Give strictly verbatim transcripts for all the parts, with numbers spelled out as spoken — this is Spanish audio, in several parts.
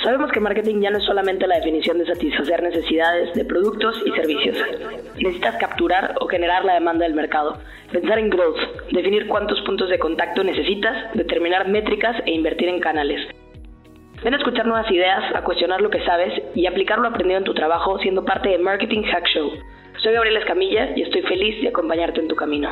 Sabemos que marketing ya no es solamente la definición de satisfacer necesidades de productos y servicios. Necesitas capturar o generar la demanda del mercado, pensar en growth, definir cuántos puntos de contacto necesitas, determinar métricas e invertir en canales. Ven a escuchar nuevas ideas, a cuestionar lo que sabes y aplicar lo aprendido en tu trabajo siendo parte de Marketing Hack Show. Soy Gabriela Escamilla y estoy feliz de acompañarte en tu camino.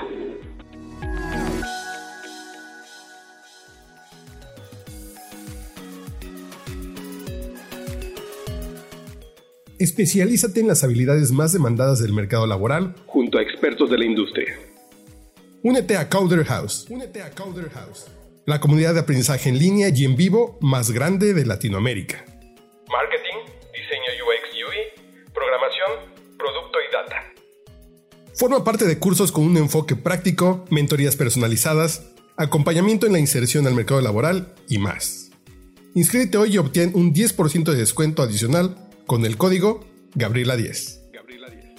Especialízate en las habilidades más demandadas del mercado laboral junto a expertos de la industria. Únete a Coder House. Únete a Coder House, la comunidad de aprendizaje en línea y en vivo más grande de Latinoamérica. Marketing, diseño U X U I, programación, producto y data. Forma parte de cursos con un enfoque práctico, mentorías personalizadas, acompañamiento en la inserción al mercado laboral y más. Inscríbete hoy y obtén un diez por ciento de descuento adicional con el código Gabriela diez. Gabriela diez.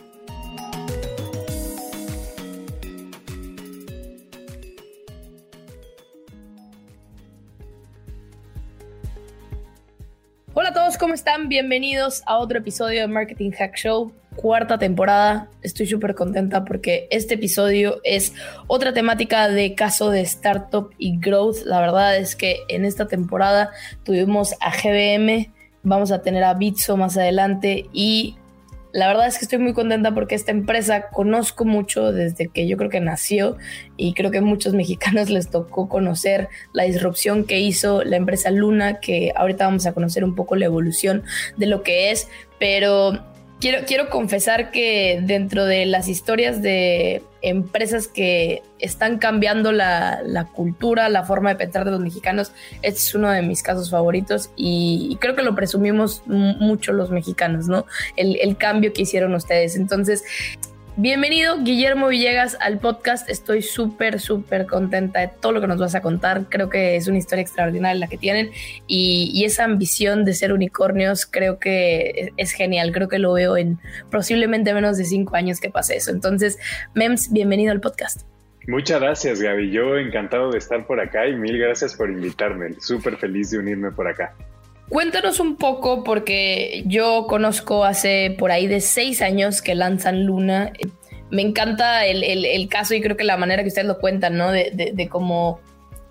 Hola a todos, ¿cómo están? Bienvenidos a otro episodio de Marketing Hack Show, cuarta temporada. Estoy súper contenta porque este episodio es otra temática de caso de startup y growth. La verdad es que en esta temporada tuvimos a G B M, vamos a tener a Bitso más adelante y la verdad es que estoy muy contenta porque esta empresa conozco mucho desde que yo creo que nació y creo que a muchos mexicanos les tocó conocer la disrupción que hizo la empresa Luna, que ahorita vamos a conocer un poco la evolución de lo que es, pero quiero, quiero confesar que dentro de las historias de empresas que están cambiando la, la cultura, la forma de pensar de los mexicanos, este es uno de mis casos favoritos y, y creo que lo presumimos m- mucho los mexicanos, ¿no? El, el cambio que hicieron ustedes. Entonces, bienvenido Guillermo Villegas al podcast. Estoy súper, súper contenta de todo lo que nos vas a contar. Creo que es una historia extraordinaria la que tienen y, y esa ambición de ser unicornios creo que es genial. Creo que lo veo en posiblemente menos de cinco años que pase eso. Entonces, Mems, bienvenido al podcast. Muchas gracias, Gaby. Yo encantado de estar por acá y mil gracias por invitarme. Súper feliz de unirme por acá. Cuéntanos un poco, porque yo conozco hace por ahí de seis años que lanzan Luna. Me encanta el, el, el caso y creo que la manera que ustedes lo cuentan, ¿no? De, de, de cómo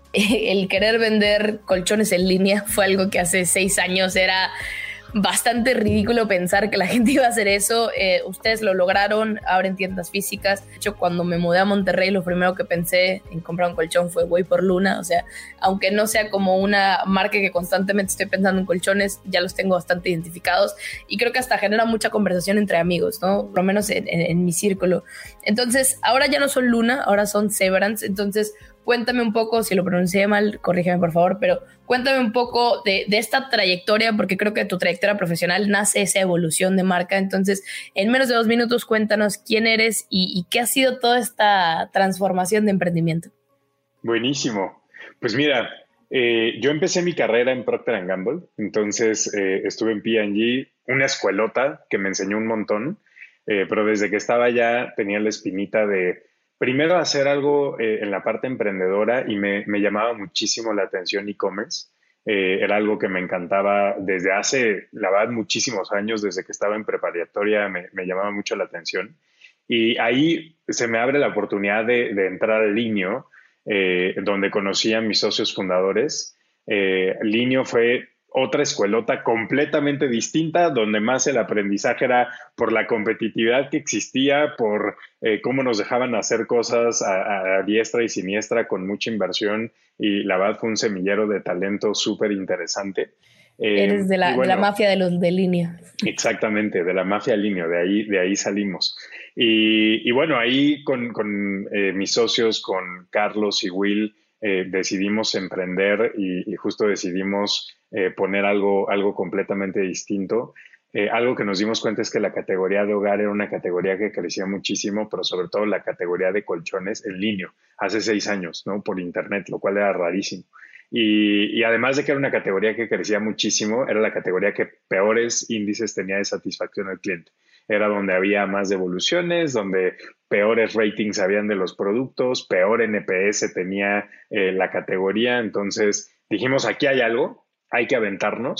el querer vender colchones en línea fue algo que hace seis años era bastante ridículo pensar que la gente iba a hacer eso. Eh, ustedes lo lograron, abren tiendas físicas. De hecho, cuando me mudé a Monterrey, lo primero que pensé en comprar un colchón fue voy por Luna. O sea, aunque no sea como una marca que constantemente estoy pensando en colchones, ya los tengo bastante identificados y creo que hasta genera mucha conversación entre amigos, ¿no? Por lo menos en, en, en mi círculo. Entonces, ahora ya no son Luna, ahora son Severance. Entonces, cuéntame un poco, si lo pronuncié mal, corrígeme por favor, pero cuéntame un poco de, de esta trayectoria, porque creo que de tu trayectoria profesional nace esa evolución de marca. Entonces, en menos de dos minutos, cuéntanos quién eres y, y qué ha sido toda esta transformación de emprendimiento. Buenísimo. Pues mira, eh, yo empecé mi carrera en Procter and Gamble, entonces eh, estuve en P and G, una escuelota que me enseñó un montón, eh, pero desde que estaba allá tenía la espinita de primero hacer algo eh, en la parte emprendedora y me, me llamaba muchísimo la atención e-commerce. Eh, era algo que me encantaba desde hace, la verdad, muchísimos años, desde que estaba en preparatoria me, me llamaba mucho la atención. Y ahí se me abre la oportunidad de, de entrar a Linio, eh, donde conocí a mis socios fundadores. Eh, Linio fue otra escuelota completamente distinta, donde más el aprendizaje era por la competitividad que existía, por eh, cómo nos dejaban hacer cosas a, a diestra y siniestra con mucha inversión y la verdad fue un semillero de talento súper interesante. Eh, Eres de la, bueno, de la mafia de los de Linio. Exactamente, de la mafia Linio, de ahí, de ahí salimos. Y, y bueno, ahí con, con eh, mis socios, con Carlos y Will, eh, decidimos emprender y, y justo decidimos eh, poner algo, algo completamente distinto. Eh, algo que nos dimos cuenta es que la categoría de hogar era una categoría que crecía muchísimo, pero sobre todo la categoría de colchones en línea, hace seis años, ¿no? Por internet, lo cual era rarísimo. Y, y además de que era una categoría que crecía muchísimo, era la categoría que peores índices tenía de satisfacción al cliente. Era donde había más devoluciones, donde peores ratings habían de los productos, peor N P S tenía eh, la categoría. Entonces dijimos, aquí hay algo, hay que aventarnos.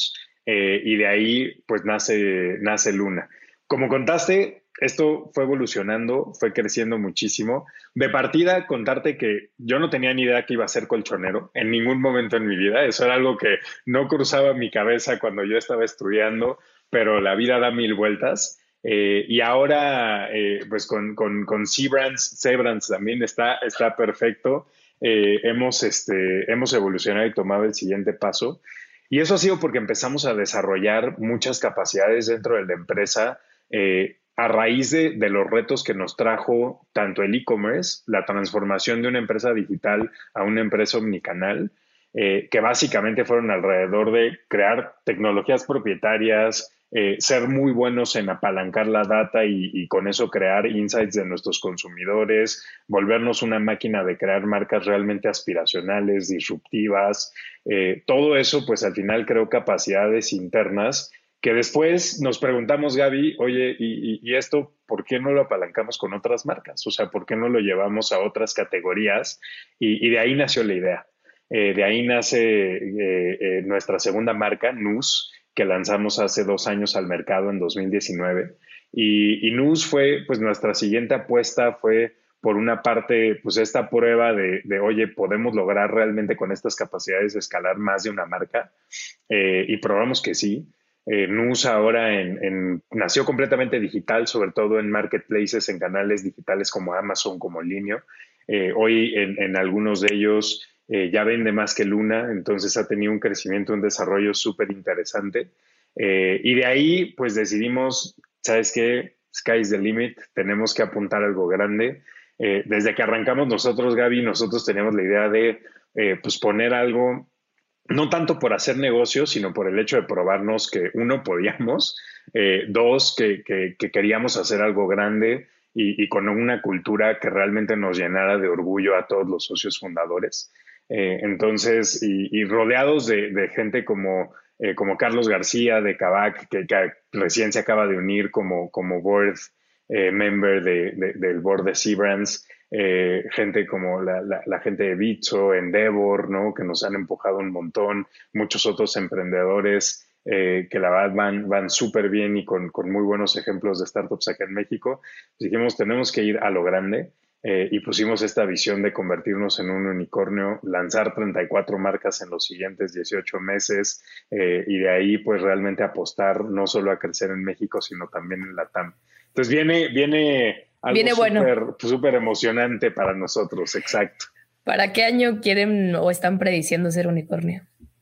eh, y de ahí pues nace, nace Luna. Como contaste, esto fue evolucionando, fue creciendo muchísimo. De partida, contarte que yo no tenía ni idea que iba a ser colchonero en ningún momento en mi vida. Eso era algo que no cruzaba mi cabeza cuando yo estaba estudiando, pero la vida da mil vueltas. Eh, y ahora, eh, pues con, con, con C-Brands, C-Brands también está, está perfecto. Eh, hemos, este, hemos evolucionado y tomado el siguiente paso. Y eso ha sido porque empezamos a desarrollar muchas capacidades dentro de la empresa, eh, a raíz de, de los retos que nos trajo tanto el e-commerce, la transformación de una empresa digital a una empresa omnicanal, eh, que básicamente fueron alrededor de crear tecnologías propietarias, eh, ser muy buenos en apalancar la data y, y con eso crear insights de nuestros consumidores, volvernos una máquina de crear marcas realmente aspiracionales, disruptivas. Eh, todo eso, pues al final creo capacidades internas que después nos preguntamos, Gaby, oye, ¿y, y esto por qué no lo apalancamos con otras marcas? O sea, ¿por qué no lo llevamos a otras categorías? Y, y de ahí nació la idea. Eh, de ahí nace eh, eh, nuestra segunda marca, Nus, que lanzamos hace dos años al mercado en dos mil diecinueve. Y, y Nus fue, pues nuestra siguiente apuesta fue, por una parte, pues esta prueba de, de oye, podemos lograr realmente con estas capacidades escalar más de una marca. Eh, y probamos que sí. Eh, Nus ahora en, en, nació completamente digital, sobre todo en marketplaces, en canales digitales como Amazon, como Linio. Eh, hoy en, en algunos de ellos eh, ya vende más que Luna, entonces ha tenido un crecimiento, un desarrollo súper interesante. Eh, y de ahí pues decidimos, ¿sabes qué? Sky's the limit, tenemos que apuntar algo grande. Eh, desde que arrancamos nosotros, Gaby, nosotros teníamos la idea de eh, pues poner algo, no tanto por hacer negocios, sino por el hecho de probarnos que, uno, podíamos, eh, dos, que, que, que queríamos hacer algo grande y, y con una cultura que realmente nos llenara de orgullo a todos los socios fundadores. Eh, entonces, y, y rodeados de, de gente como, eh, como Carlos García de Kavak, que, que recién se acaba de unir como, como board eh, member de, de, del board de C-Brands, Eh, gente como la, la, la gente de Bitso, Endeavor, ¿no? Que nos han empujado un montón, muchos otros emprendedores eh, que la verdad van, van súper bien y con, con muy buenos ejemplos de startups acá en México. Dijimos, tenemos que ir a lo grande eh, y pusimos esta visión de convertirnos en un unicornio, lanzar treinta y cuatro marcas en los siguientes dieciocho meses eh, y de ahí pues realmente apostar no solo a crecer en México, sino también en LATAM. Entonces viene... viene Algo Viene bueno. Súper súper emocionante para nosotros, exacto. ¿Para qué año quieren o están prediciendo ser unicornio?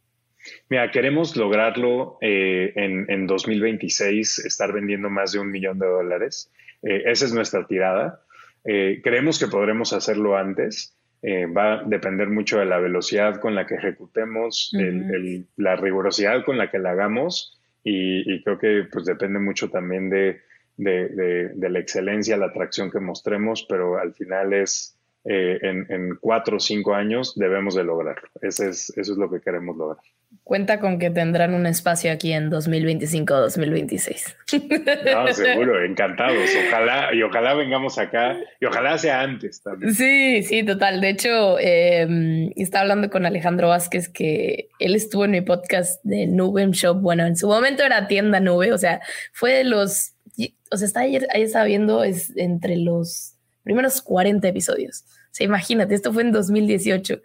Mira, queremos lograrlo eh, en, en dos mil veintiséis, estar vendiendo más de un millón de dólares. Eh, esa es nuestra tirada. Eh, creemos que podremos hacerlo antes. Eh, va a depender mucho de la velocidad con la que ejecutemos, uh-huh. el, el, la rigurosidad con la que la hagamos y, y creo que pues depende mucho también de De, de, de la excelencia, la atracción que mostremos, pero al final es eh, en, en cuatro o cinco años debemos de lograrlo. Ese es, eso es lo que queremos lograr. Cuenta con que tendrán un espacio aquí en dos mil veinticinco o dos mil veintiséis. No, seguro, encantados. Ojalá, y ojalá vengamos acá, y ojalá sea antes también. Sí, sí, total. De hecho, eh, estaba hablando con Alejandro Vázquez, que él estuvo en mi podcast de Nube Shop. Bueno, en su momento era Tienda Nube, o sea, fue de los... O sea, está ayer, ayer estaba viendo, es entre los primeros cuarenta episodios. O sea, imagínate, esto fue en dos mil dieciocho.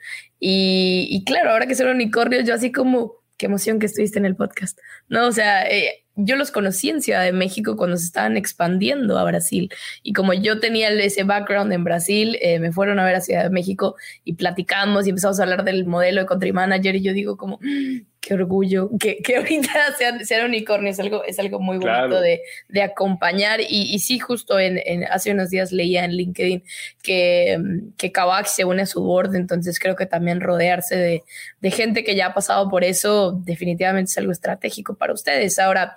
Y, y claro, ahora que son unicornios, yo así como, qué emoción que estuviste en el podcast. No, o sea, eh, yo los conocí en Ciudad de México cuando se estaban expandiendo a Brasil. Y como yo tenía ese background en Brasil, eh, me fueron a ver a Ciudad de México y platicamos y empezamos a hablar del modelo de country manager. Y yo digo como... qué orgullo, que, que ahorita sean, sean unicornios, es algo, es algo muy bonito claro. de, de acompañar. Y, y sí, justo en, en, hace unos días leía en LinkedIn que, que Kavak se une a su board, entonces creo que también rodearse de, de gente que ya ha pasado por eso definitivamente es algo estratégico para ustedes. Ahora,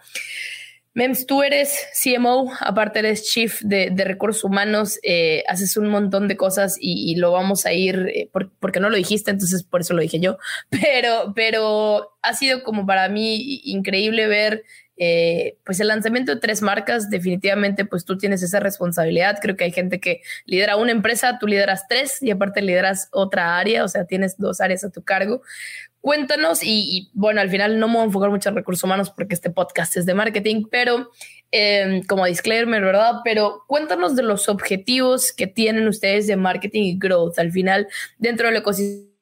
Mems, tú eres C M O, aparte eres Chief de, de Recursos Humanos, eh, haces un montón de cosas y, y lo vamos a ir, eh, por, porque no lo dijiste, entonces por eso lo dije yo, pero, pero ha sido como para mí increíble ver eh, pues el lanzamiento de tres marcas, definitivamente pues tú tienes esa responsabilidad. Creo que hay gente que lidera una empresa, tú lideras tres y aparte lideras otra área, o sea, tienes dos áreas a tu cargo. Cuéntanos y, y bueno, al final no me voy a enfocar mucho en recursos humanos porque este podcast es de marketing, pero eh, como disclaimer, ¿verdad? Pero cuéntanos de los objetivos que tienen ustedes de marketing y growth. Al final, dentro del ecosistema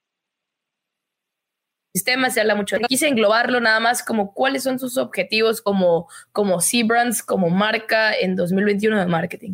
se habla mucho. Quise englobarlo nada más como cuáles son sus objetivos como, como C-Brands, como marca en dos mil veintiuno de marketing.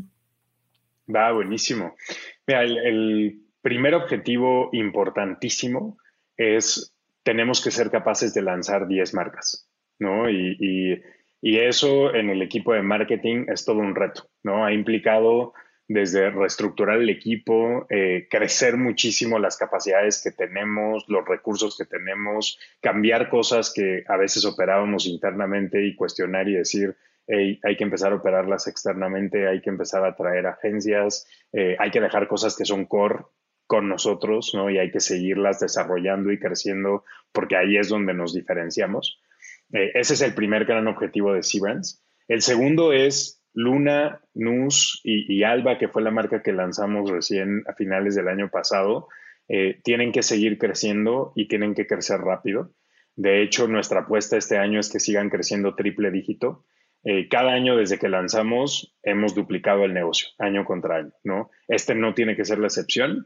Va, buenísimo. Mira, el, el primer objetivo importantísimo es tenemos que ser capaces de lanzar diez marcas, ¿no? Y, y, y eso en el equipo de marketing es todo un reto, ¿no? Ha implicado desde reestructurar el equipo, eh, crecer muchísimo las capacidades que tenemos, los recursos que tenemos, cambiar cosas que a veces operábamos internamente y cuestionar y decir, hey, hay que empezar a operarlas externamente, hay que empezar a traer agencias, eh, hay que dejar cosas que son core con nosotros, ¿no? Y hay que seguirlas desarrollando y creciendo porque ahí es donde nos diferenciamos. Eh, ese es el primer gran objetivo de C-Brands. El segundo es Luna, Nus y, y Alba, que fue la marca que lanzamos recién a finales del año pasado, eh, tienen que seguir creciendo y tienen que crecer rápido. De hecho, nuestra apuesta este año es que sigan creciendo triple dígito. Eh, cada año desde que lanzamos hemos duplicado el negocio, año contra año, ¿no? Este no tiene que ser la excepción.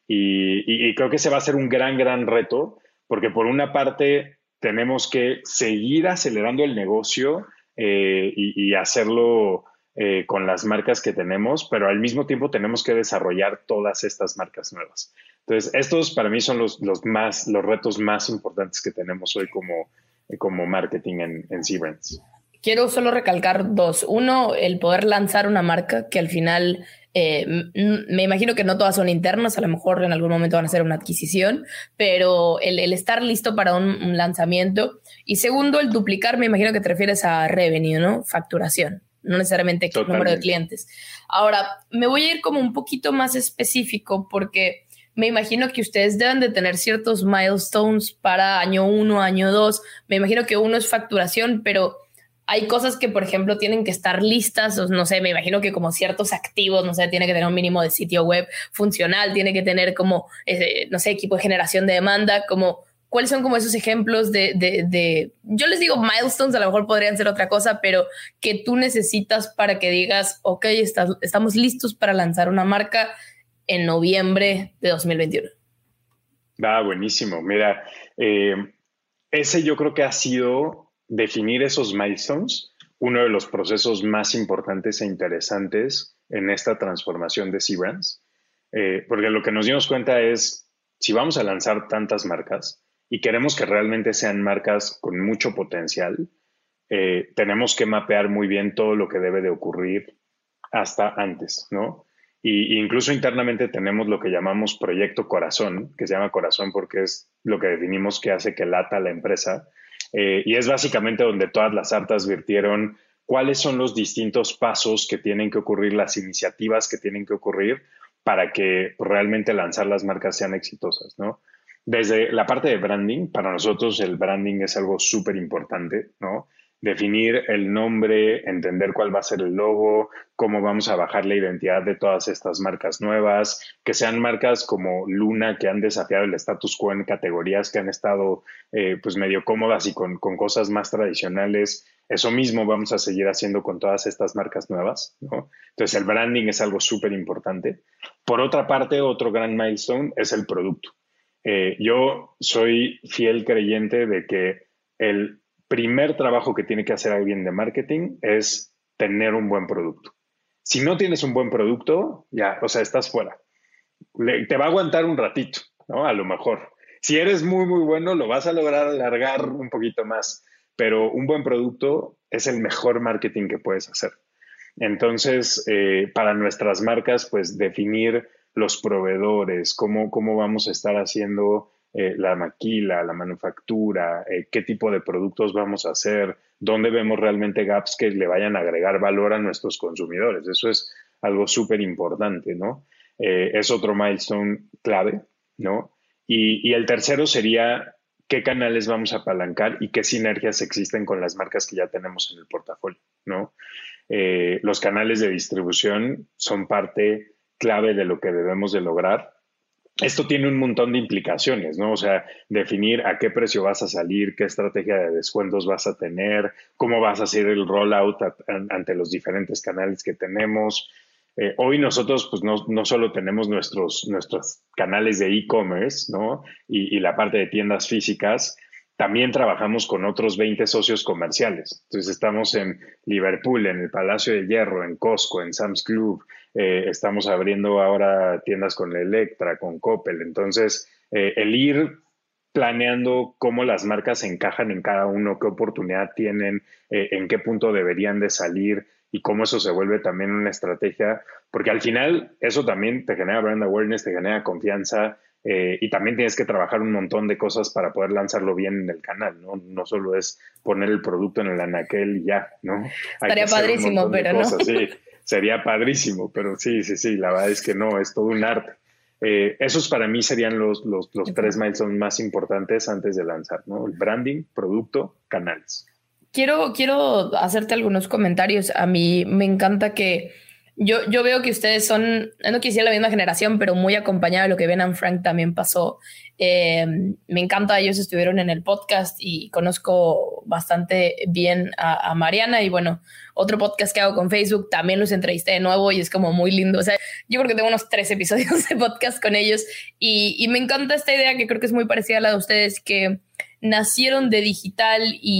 Y, y, y creo que ese va a ser un gran, gran reto, porque por una parte tenemos que seguir acelerando el negocio eh, y, y hacerlo eh, con las marcas que tenemos, pero al mismo tiempo tenemos que desarrollar todas estas marcas nuevas. Entonces, estos para mí son los, los, más, los retos más importantes que tenemos hoy como, como marketing en, en C-Brands. Quiero solo recalcar dos. Uno, el poder lanzar una marca que al final... Eh, me imagino que no todas son internas, a lo mejor en algún momento van a ser una adquisición, pero el, el estar listo para un, un lanzamiento. Y segundo, el duplicar, me imagino que te refieres a revenue, ¿no? Facturación, no necesariamente el número de clientes. Ahora, me voy a ir como un poquito más específico porque me imagino que ustedes deben de tener ciertos milestones para año uno, año dos. Me imagino que uno es facturación, pero... hay cosas que, por ejemplo, tienen que estar listas, o no sé, me imagino que como ciertos activos, no sé, tiene que tener un mínimo de sitio web funcional, tiene que tener como, eh, no sé, equipo de generación de demanda, como, ¿cuáles son como esos ejemplos de, de, de, yo les digo milestones, a lo mejor podrían ser otra cosa, pero que tú necesitas para que digas, ok, está, estamos listos para lanzar una marca en noviembre de dos mil veintiuno? Va, buenísimo. Mira, eh, ese yo creo que ha sido... definir esos milestones, uno de los procesos más importantes e interesantes en esta transformación de C-Brands, eh, porque lo que nos dimos cuenta es, si vamos a lanzar tantas marcas y queremos que realmente sean marcas con mucho potencial, eh, tenemos que mapear muy bien todo lo que debe de ocurrir hasta antes, ¿no? Y incluso internamente tenemos lo que llamamos Proyecto Corazón, que se llama Corazón porque es lo que definimos que hace que lata la empresa. Eh, y es básicamente donde todas las artas virtieron cuáles son los distintos pasos que tienen que ocurrir, las iniciativas que tienen que ocurrir para que realmente lanzar las marcas sean exitosas, ¿no? Desde la parte de branding, para nosotros el branding es algo súper importante, ¿no? Definir el nombre, entender cuál va a ser el logo, cómo vamos a bajar la identidad de todas estas marcas nuevas, que sean marcas como Luna, que han desafiado el status quo en categorías que han estado eh, pues medio cómodas y con, con cosas más tradicionales. Eso mismo vamos a seguir haciendo con todas estas marcas nuevas, ¿no? Entonces el branding es algo súper importante. Por otra parte, otro gran milestone es el producto. Eh, yo soy fiel creyente de que el primer trabajo que tiene que hacer alguien de marketing es tener un buen producto. Si no tienes un buen producto, ya, o sea, estás fuera. Le, te va a aguantar un ratito, ¿no? A lo mejor. Si eres muy, muy bueno, lo vas a lograr alargar un poquito más, pero un buen producto es el mejor marketing que puedes hacer. Entonces, eh, para nuestras marcas, pues definir los proveedores, cómo, cómo vamos a estar haciendo Eh, la maquila, la manufactura, eh, qué tipo de productos vamos a hacer, dónde vemos realmente gaps que le vayan a agregar valor a nuestros consumidores. Eso es algo súper importante, ¿no? Eh, es otro milestone clave, ¿no? Y, y el tercero sería qué canales vamos a apalancar y qué sinergias existen con las marcas que ya tenemos en el portafolio, ¿no? Eh, los canales de distribución son parte clave de lo que debemos de lograr. Esto tiene un montón de implicaciones, ¿no? O sea, definir a qué precio vas a salir, qué estrategia de descuentos vas a tener, cómo vas a hacer el rollout a, a, ante los diferentes canales que tenemos. Eh, hoy nosotros, pues, no, no solo tenemos nuestros, nuestros canales de e-commerce, ¿no? Y, y la parte de tiendas físicas, también trabajamos con otros veinte socios comerciales. Entonces, estamos en Liverpool, en el Palacio de Hierro, en Costco, en Sam's Club. Eh, estamos abriendo ahora tiendas con Electra, con Coppel. Entonces, eh, el ir planeando cómo las marcas se encajan en cada uno, qué oportunidad tienen, eh, en qué punto deberían de salir y cómo eso se vuelve también una estrategia, porque al final eso también te genera brand awareness, te genera confianza, eh, y también tienes que trabajar un montón de cosas para poder lanzarlo bien en el canal, ¿no? No solo es poner el producto en el anaquel y ya, ¿no? Hay Estaría padrísimo, pero no. Sí, sería padrísimo, pero sí, sí, sí, la verdad es que no, es todo un arte. Eh, esos para mí serían los, los, los tres milestones más importantes antes de lanzar, ¿no? El branding, producto, canales. Quiero, quiero hacerte algunos comentarios. A mí me encanta que yo, yo veo que ustedes son, no quisiera la misma generación, pero muy acompañada de lo que Ben and Frank también pasó. Eh, me encanta, ellos estuvieron en el podcast y conozco bastante bien a, a Mariana y bueno, otro podcast que hago con Facebook, también los entrevisté de nuevo y es como muy lindo. O sea, yo creo que tengo unos tres episodios de podcast con ellos y, y me encanta esta idea que creo que es muy parecida a la de ustedes, que nacieron de digital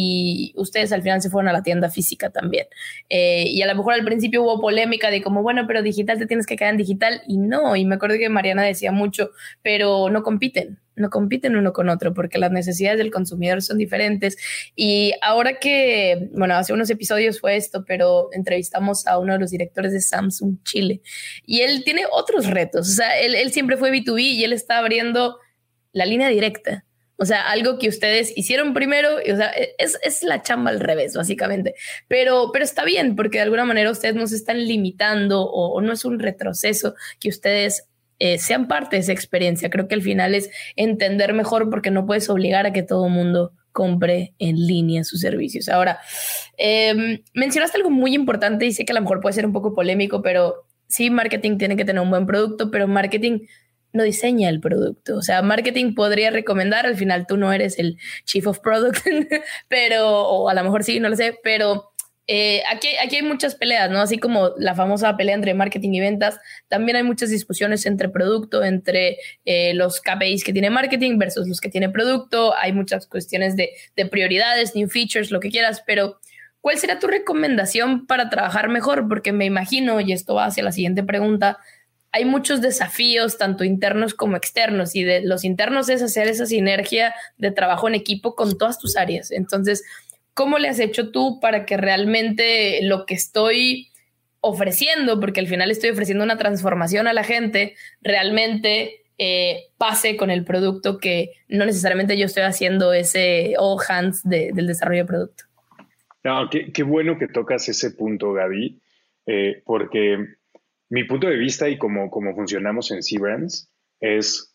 y ustedes al final se fueron a la tienda física también. Eh, y a lo mejor al principio hubo polémica de como, bueno, pero digital te tienes que quedar en digital. Y no, y me acuerdo que Mariana decía mucho, pero no compiten, no compiten uno con otro porque las necesidades del consumidor son diferentes. Y ahora que, bueno, hace unos episodios fue esto, pero entrevistamos a uno de los directores de Samsung Chile y él tiene otros retos. O sea, él, él siempre fue B dos B y él está abriendo la línea directa. O sea, algo que ustedes hicieron primero, y, o sea, es, es la chamba al revés, básicamente. Pero, pero está bien, porque de alguna manera ustedes no se están limitando o, o no es un retroceso que ustedes eh, sean parte de esa experiencia. Creo que al final es entender mejor porque no puedes obligar a que todo el mundo compre en línea sus servicios. Ahora, eh, mencionaste algo muy importante y sé que a lo mejor puede ser un poco polémico, pero sí, marketing tiene que tener un buen producto, pero marketing no diseña el producto. O sea, marketing podría recomendar, al final tú no eres el chief of product, pero, o a lo mejor sí, no lo sé, pero eh, aquí, aquí hay muchas peleas, ¿no? Así como la famosa pelea entre marketing y ventas, también hay muchas discusiones entre producto, entre eh, los K P Is que tiene marketing versus los que tiene producto. Hay muchas cuestiones de, de prioridades, new features, lo que quieras, pero ¿cuál será tu recomendación para trabajar mejor? Porque me imagino, y esto va hacia la siguiente pregunta, hay muchos desafíos, tanto internos como externos, y de los internos es hacer esa sinergia de trabajo en equipo con todas tus áreas. Entonces, ¿cómo le has hecho tú para que realmente lo que estoy ofreciendo, porque al final estoy ofreciendo una transformación a la gente, realmente eh, pase con el producto, que no necesariamente yo estoy haciendo ese all hands de, del desarrollo de producto? No, qué, qué bueno que tocas ese punto, Gaby, eh, porque mi punto de vista y como, como funcionamos en C-Brands es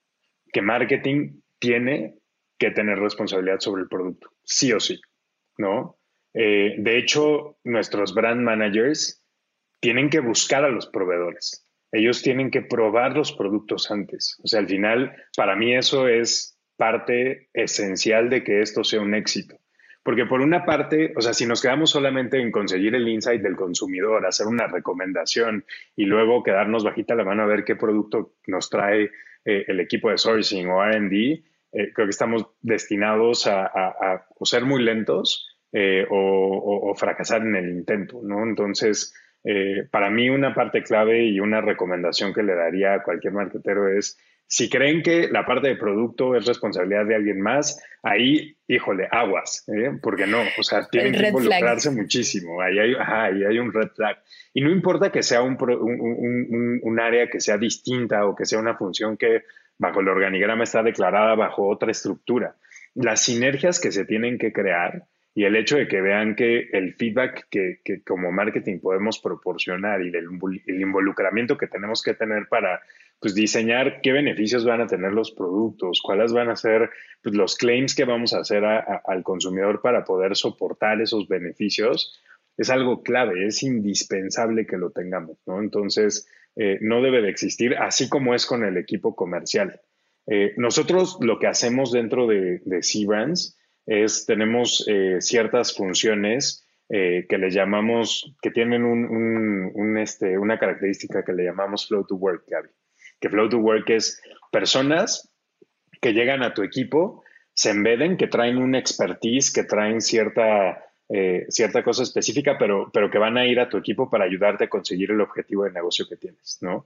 que marketing tiene que tener responsabilidad sobre el producto, sí o sí, ¿no? Eh, de hecho, nuestros brand managers tienen que buscar a los proveedores. Ellos tienen que probar los productos antes. O sea, al final, para mí eso es parte esencial de que esto sea un éxito. Porque por una parte, o sea, si nos quedamos solamente en conseguir el insight del consumidor, hacer una recomendación y luego quedarnos bajita la mano a ver qué producto nos trae eh, el equipo de sourcing o R and D, eh, creo que estamos destinados a, a, a o ser muy lentos eh, o, o, o fracasar en el intento, ¿no? Entonces, eh, para mí una parte clave y una recomendación que le daría a cualquier marketero es, si creen que la parte de producto es responsabilidad de alguien más, ahí, híjole, aguas, ¿eh? Porque no, o sea, tienen que involucrarse muchísimo. Ahí hay, ajá, ahí hay un red flag. Y no importa que sea un, un, un, un área que sea distinta o que sea una función que bajo el organigrama está declarada bajo otra estructura. Las sinergias que se tienen que crear y el hecho de que vean que el feedback que, que como marketing podemos proporcionar y el, el involucramiento que tenemos que tener para pues diseñar qué beneficios van a tener los productos, cuáles van a ser pues, los claims que vamos a hacer a, a, al consumidor para poder soportar esos beneficios, es algo clave, es indispensable que lo tengamos, ¿no? Entonces, eh, no debe de existir, así como es con el equipo comercial. Eh, nosotros lo que hacemos dentro de, de C-Brands es, tenemos eh, ciertas funciones eh, que le llamamos, que tienen un, un, un, este, una característica que le llamamos Flow to Work, Gaby. Que Flow to Work es personas que llegan a tu equipo, se embeden, que traen una expertise, que traen cierta, eh, cierta cosa específica, pero, pero que van a ir a tu equipo para ayudarte a conseguir el objetivo de negocio que tienes, ¿no?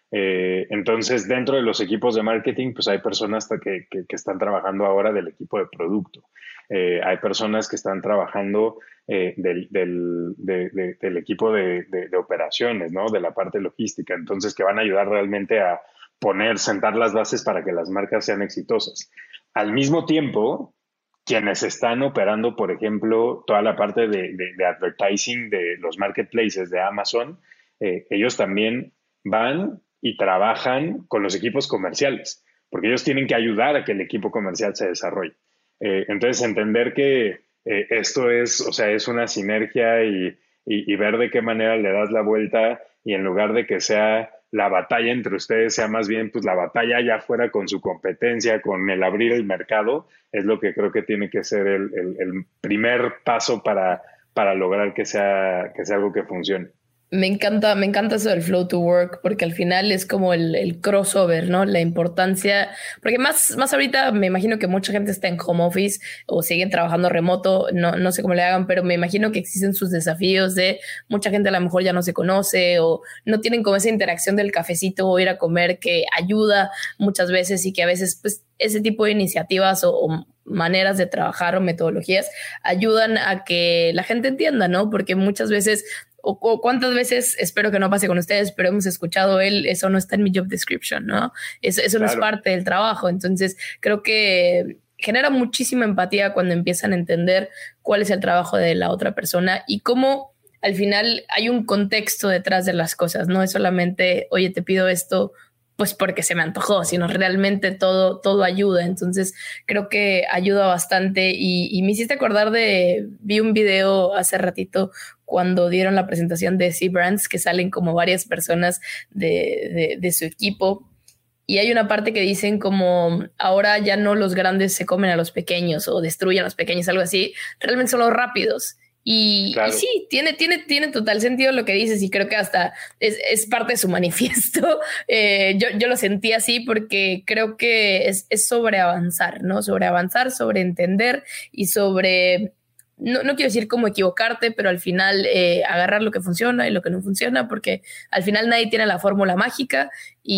Eh, entonces, dentro de los equipos de marketing, pues hay personas que, que, que están trabajando ahora del equipo de producto. Eh, hay personas que están trabajando eh, del, del, de, de, del equipo de, de, de operaciones, ¿no? De la parte logística. Entonces, que van a ayudar realmente a poner, sentar las bases para que las marcas sean exitosas. Al mismo tiempo, quienes están operando, por ejemplo, toda la parte de, de, de advertising de los marketplaces de Amazon, eh, ellos también van y trabajan con los equipos comerciales, porque ellos tienen que ayudar a que el equipo comercial se desarrolle. Eh, entonces, entender que eh, esto es, o sea, es una sinergia y, y, y ver de qué manera le das la vuelta y en lugar de que sea la batalla entre ustedes, sea más bien pues la batalla allá afuera con su competencia, con el abrir el mercado, es lo que creo que tiene que ser el, el, el primer paso para, para lograr que sea, que sea algo que funcione. Me encanta, me encanta eso del flow to work, porque al final es como el, el crossover, ¿no? La importancia, porque más, más ahorita me imagino que mucha gente está en home office o siguen trabajando remoto, no, no sé cómo le hagan, pero me imagino que existen sus desafíos de mucha gente a lo mejor ya no se conoce o no tienen como esa interacción del cafecito o ir a comer que ayuda muchas veces y que a veces pues ese tipo de iniciativas o, o maneras de trabajar o metodologías ayudan a que la gente entienda, ¿no? Porque muchas veces O, o cuántas veces, espero que no pase con ustedes, pero hemos escuchado él, eso no está en mi job description, ¿no? Eso, eso claro. No es parte del trabajo. Entonces, creo que genera muchísima empatía cuando empiezan a entender cuál es el trabajo de la otra persona y cómo al final hay un contexto detrás de las cosas. No es solamente, oye, te pido esto pues porque se me antojó, sino realmente todo, todo ayuda. Entonces creo que ayuda bastante y, y me hiciste acordar de, vi un video hace ratito cuando dieron la presentación de C-Brands, que salen como varias personas de, de, de su equipo y hay una parte que dicen como ahora ya no los grandes se comen a los pequeños o destruyen a los pequeños, algo así, realmente son los rápidos. Y, claro. y sí, tiene, tiene, tiene total sentido lo que dices y creo que hasta es, es parte de su manifiesto. Eh, yo, yo lo sentí así porque creo que es, es sobre avanzar, ¿no? Sobre avanzar, sobre entender y sobre, no, no quiero decir cómo equivocarte, pero al final eh, agarrar lo que funciona y lo que no funciona, porque al final nadie tiene la fórmula mágica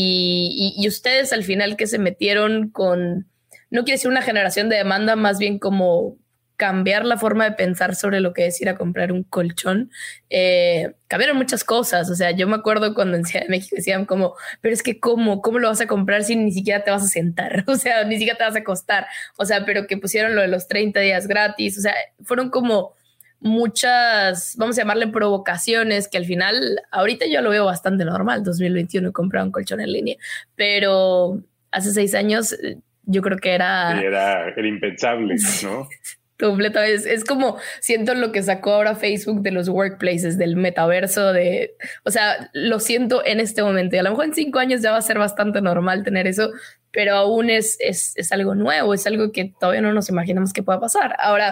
y, y, y ustedes al final que se metieron con, no quiero decir una generación de demanda, más bien como cambiar la forma de pensar sobre lo que es ir a comprar un colchón, eh, cambiaron muchas cosas. O sea, yo me acuerdo cuando en Ciudad de México decían como, pero es que ¿cómo? ¿Cómo lo vas a comprar si ni siquiera te vas a sentar? O sea, ni siquiera te vas a acostar. O sea, pero que pusieron lo de los treinta días gratis. O sea, fueron como muchas, vamos a llamarle provocaciones, que al final, ahorita yo lo veo bastante normal, dos mil veintiuno comprar un colchón en línea, pero hace seis años yo creo que era... Sí, era, era impensable, ¿no? Completamente. Es, es como siento lo que sacó ahora Facebook de los workplaces, del metaverso, de, o sea, lo siento en este momento y a lo mejor en cinco años ya va a ser bastante normal tener eso, pero aún es, es, es algo nuevo, es algo que todavía no nos imaginamos que pueda pasar. Ahora,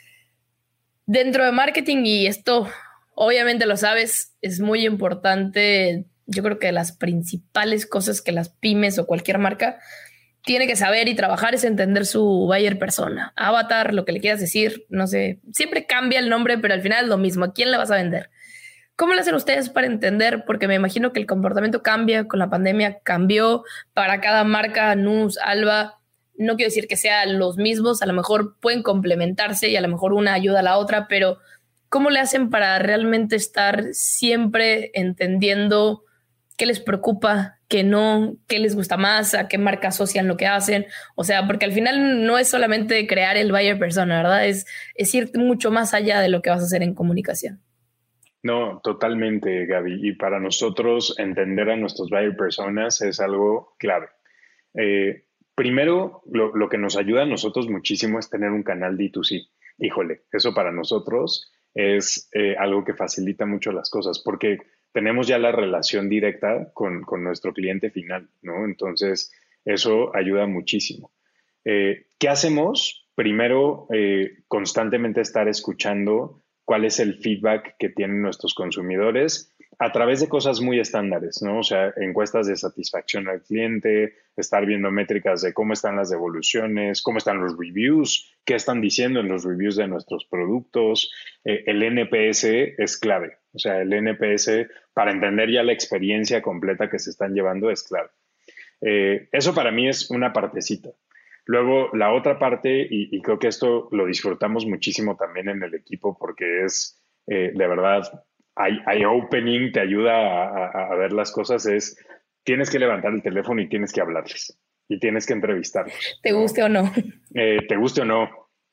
dentro de marketing, y esto obviamente lo sabes, es muy importante, yo creo que de las principales cosas que las pymes o cualquier marca tiene que saber y trabajar es entender su buyer persona, avatar, lo que le quieras decir, no sé, siempre cambia el nombre, pero al final es lo mismo. ¿A quién le vas a vender? ¿Cómo lo hacen ustedes para entender? Porque me imagino que el comportamiento cambia, con la pandemia cambió para cada marca, Nus, Alba. No quiero decir que sean los mismos, a lo mejor pueden complementarse y a lo mejor una ayuda a la otra, pero ¿cómo le hacen para realmente estar siempre entendiendo qué les preocupa, qué no, qué les gusta más, a qué marca asocian lo que hacen? O sea, porque al final no es solamente crear el buyer persona, ¿verdad? Es, es ir mucho más allá de lo que vas a hacer en comunicación. No, totalmente, Gaby. Y para nosotros entender a nuestros buyer personas es algo clave. Eh, primero, lo, lo que nos ayuda a nosotros muchísimo es tener un canal D dos C. Híjole, eso para nosotros es eh, algo que facilita mucho las cosas porque tenemos ya la relación directa con, con nuestro cliente final, ¿no? Entonces, eso ayuda muchísimo. Eh, ¿Qué hacemos? Primero, eh, constantemente estar escuchando cuál es el feedback que tienen nuestros consumidores a través de cosas muy estándares, ¿no? O sea, encuestas de satisfacción al cliente, estar viendo métricas de cómo están las devoluciones, cómo están los reviews, qué están diciendo en los reviews de nuestros productos. Eh, el N P S es clave. O sea, el N P S, para entender ya la experiencia completa que se están llevando, es clave. Eh, eso para mí es una partecita. Luego, la otra parte, y, y creo que esto lo disfrutamos muchísimo también en el equipo porque es, eh, de verdad, hay, hay opening, te ayuda a, a, a ver las cosas, es tienes que levantar el teléfono y tienes que hablarles y tienes que entrevistarlos. Te guste ¿no? o no. Eh, te guste o no.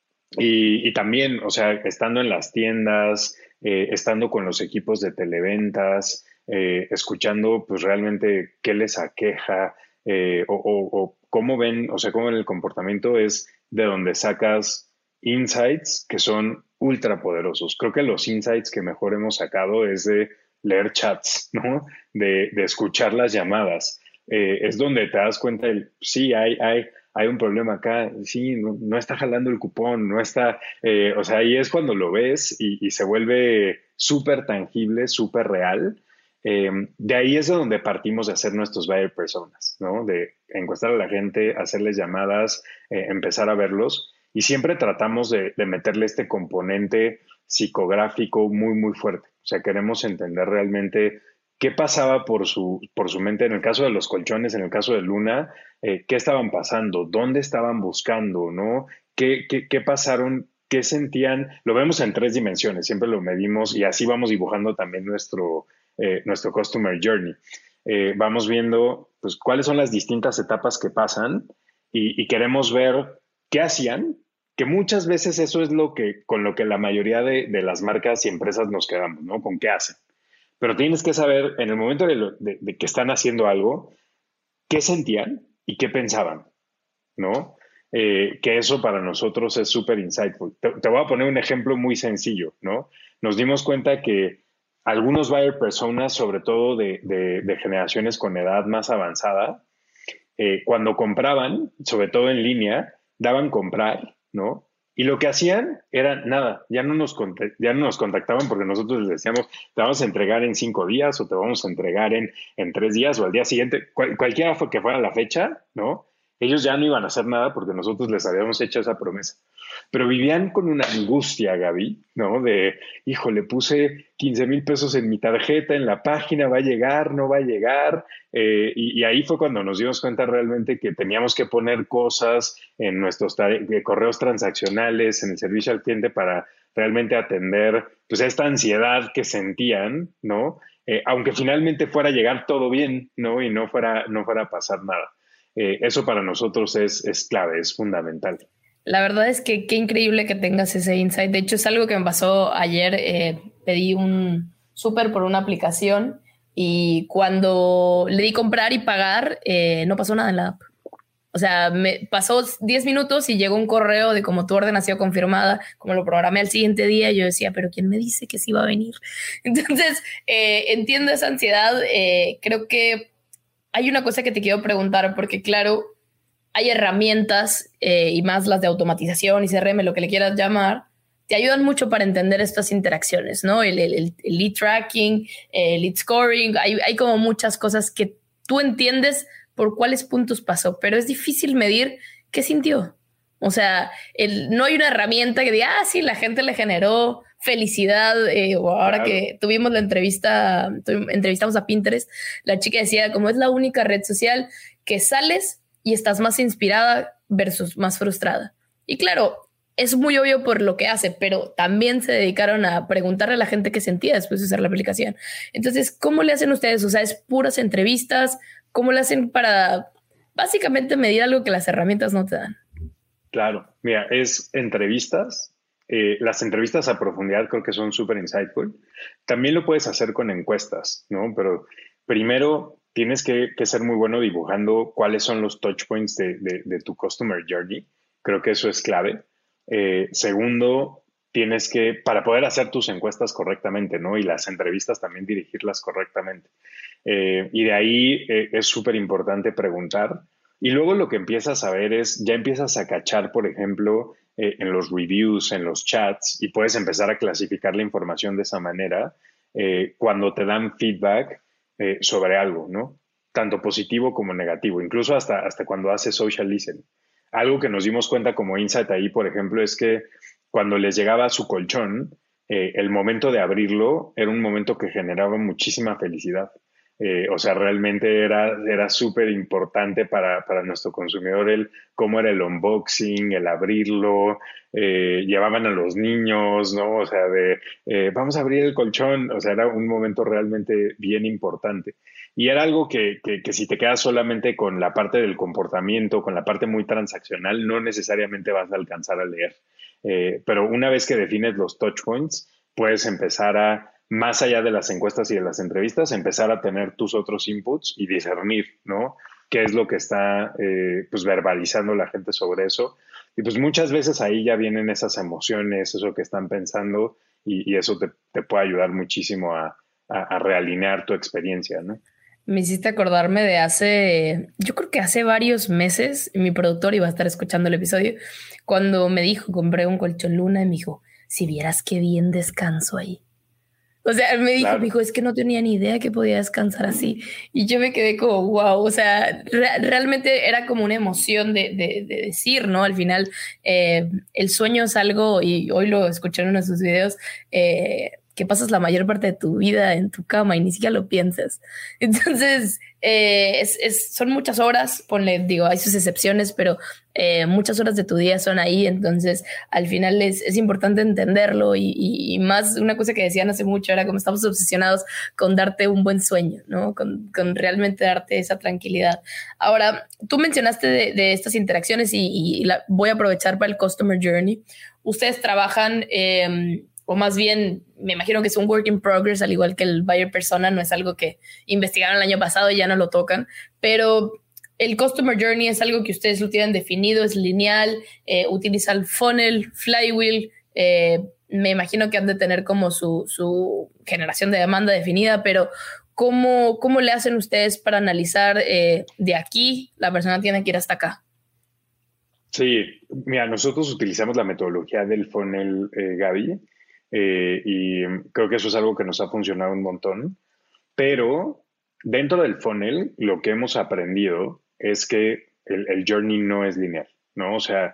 Y, y también, o sea, estando en las tiendas, eh, estando con los equipos de televentas, eh, escuchando pues realmente qué les aqueja, eh, o, o, o cómo ven, o sea, cómo ven el comportamiento es de donde sacas insights que son ultra poderosos. Creo que los insights que mejor hemos sacado es de leer chats, ¿no? De, de escuchar las llamadas. Eh, es donde te das cuenta de, sí, hay, hay, hay un problema acá, sí, no, no está jalando el cupón, no está, eh, o sea, ahí es cuando lo ves y, y se vuelve súper tangible, súper real. Eh, de ahí es de donde partimos de hacer nuestros buyer personas, ¿no? De encuestar a la gente, hacerles llamadas, eh, empezar a verlos y siempre tratamos de, de meterle este componente psicográfico muy, muy fuerte. O sea, queremos entender realmente qué pasaba por su, por su mente. En el caso de los colchones, en el caso de Luna, eh, qué estaban pasando, dónde estaban buscando, ¿no? ¿Qué, qué, qué pasaron? ¿Qué sentían? Lo vemos en tres dimensiones, siempre lo medimos y así vamos dibujando también nuestro, eh, nuestro Customer Journey. Eh, vamos viendo pues, cuáles son las distintas etapas que pasan y, y queremos ver qué hacían, que muchas veces eso es lo que, con lo que la mayoría de, de las marcas y empresas nos quedamos, ¿no? Con qué hacen. Pero tienes que saber, en el momento de, lo, de, de que están haciendo algo, qué sentían y qué pensaban, ¿no? Eh, que eso para nosotros es súper insightful. Te, te voy a poner un ejemplo muy sencillo, ¿no? Nos dimos cuenta que algunos buyer personas, sobre todo de, de, de generaciones con edad más avanzada, eh, cuando compraban, sobre todo en línea, daban comprar, ¿no? Y lo que hacían era nada, ya no nos, ya no nos contactaban porque nosotros les decíamos, te vamos a entregar en cinco días o te vamos a entregar en, en tres días o al día siguiente, cual, cualquiera fue que fuera la fecha, ¿no? Ellos ya no iban a hacer nada porque nosotros les habíamos hecho esa promesa. Pero vivían con una angustia, Gaby, ¿no? De, hijo, le puse quince mil pesos en mi tarjeta, en la página, ¿va a llegar? ¿No va a llegar? Eh, y, y ahí fue cuando nos dimos cuenta realmente que teníamos que poner cosas en nuestros correos transaccionales, en el servicio al cliente para realmente atender pues esta ansiedad que sentían, ¿no? Eh, aunque finalmente fuera a llegar todo bien, ¿no? Y no fuera, no fuera a pasar nada. Eh, eso para nosotros es, es clave, es fundamental. La verdad es que qué increíble que tengas ese insight. De hecho, es algo que me pasó ayer. Eh, pedí un súper por una aplicación y cuando le di comprar y pagar, eh, no pasó nada en la app. O sea, me pasó diez minutos y llegó un correo de como tu orden ha sido confirmada, como lo programé al siguiente día. Y yo decía, pero ¿quién me dice que sí va a venir? Entonces, eh, entiendo esa ansiedad. Eh, creo que hay una cosa que te quiero preguntar, porque claro, hay herramientas eh, y más las de automatización y C R M, lo que le quieras llamar, te ayudan mucho para entender estas interacciones, ¿no? El, el, el lead tracking, el lead scoring, hay, hay como muchas cosas que tú entiendes por cuáles puntos pasó, pero es difícil medir qué sintió. O sea, el, no hay una herramienta que diga, ah, sí, la gente le generó felicidad. Eh, o ahora claro. Que tuvimos la entrevista, entrevistamos a Pinterest, la chica decía, como es la única red social que sales y estás más inspirada versus más frustrada. Y claro, es muy obvio por lo que hace, pero también se dedicaron a preguntarle a la gente qué sentía después de usar la aplicación. Entonces, ¿cómo le hacen ustedes? O sea, ¿es puras entrevistas? ¿Cómo le hacen para básicamente medir algo que las herramientas no te dan? Claro, mira, es entrevistas, Eh, las entrevistas a profundidad creo que son súper insightful. También lo puedes hacer con encuestas, ¿no? Pero primero tienes que, que ser muy bueno dibujando cuáles son los touch points de, de, de tu customer journey. Creo que eso es clave. Eh, segundo, tienes que, para poder hacer tus encuestas correctamente, ¿no? Y las entrevistas también dirigirlas correctamente. Eh, y de ahí eh, es súper importante preguntar. Y luego lo que empiezas a ver es, ya empiezas a cachar, por ejemplo, eh, en los reviews, en los chats, y puedes empezar a clasificar la información de esa manera eh, cuando te dan feedback eh, sobre algo, ¿no? Tanto positivo como negativo, incluso hasta, hasta cuando haces social listening. Algo que nos dimos cuenta como insight ahí, por ejemplo, es que cuando les llegaba su colchón, eh, el momento de abrirlo era un momento que generaba muchísima felicidad. Eh, o sea, realmente era, era súper importante para, para nuestro consumidor el cómo era el unboxing, el abrirlo, eh, llevaban a los niños, ¿no? O sea, de eh, vamos a abrir el colchón, o sea, era un momento realmente bien importante. Y era algo que, que, que si te quedas solamente con la parte del comportamiento, con la parte muy transaccional, no necesariamente vas a alcanzar a leer. Eh, pero una vez que defines los touch points, puedes empezar a, más allá de las encuestas y de las entrevistas, empezar a tener tus otros inputs y discernir, ¿no? Qué es lo que está eh, pues verbalizando la gente sobre eso. Y pues muchas veces ahí ya vienen esas emociones, eso que están pensando, y, y eso te, te puede ayudar muchísimo a, a, a realinear tu experiencia, ¿no? Me hiciste acordarme de hace, yo creo que hace varios meses, mi productor iba a estar escuchando el episodio, cuando me dijo, compré un colchón Luna, y me dijo, si vieras qué bien descanso ahí. O sea, me dijo, Claro. me dijo, es que no tenía ni idea que podía descansar así. Y yo me quedé como, wow, o sea, re- realmente era como una emoción de, de, de decir, ¿no? Al final, eh, el sueño es algo, y hoy lo escuché en uno de sus videos, eh, que pasas la mayor parte de tu vida en tu cama y ni siquiera lo piensas. Entonces, eh, es, es, son muchas horas, ponle, digo, hay sus excepciones, pero eh, muchas horas de tu día son ahí. Entonces, al final es, es importante entenderlo y, y, y más una cosa que decían hace mucho era como estamos obsesionados con darte un buen sueño, ¿no? Con, con realmente darte esa tranquilidad. Ahora, tú mencionaste de, de estas interacciones y, y la, voy a aprovechar para el Customer Journey. Ustedes trabajan... Eh, o más bien, me imagino que es un work in progress, al igual que el buyer persona, no es algo que investigaron el año pasado y ya no lo tocan, pero el Customer Journey es algo que ustedes lo tienen definido, es lineal, eh, utiliza el funnel, flywheel, eh, me imagino que han de tener como su, su generación de demanda definida, pero ¿cómo, cómo le hacen ustedes para analizar eh, de aquí la persona tiene que ir hasta acá? Sí, mira, nosotros utilizamos la metodología del funnel, eh, Gaby, eh, y creo que eso es algo que nos ha funcionado un montón, pero dentro del funnel lo que hemos aprendido es que el, el journey no es lineal, ¿no? O sea,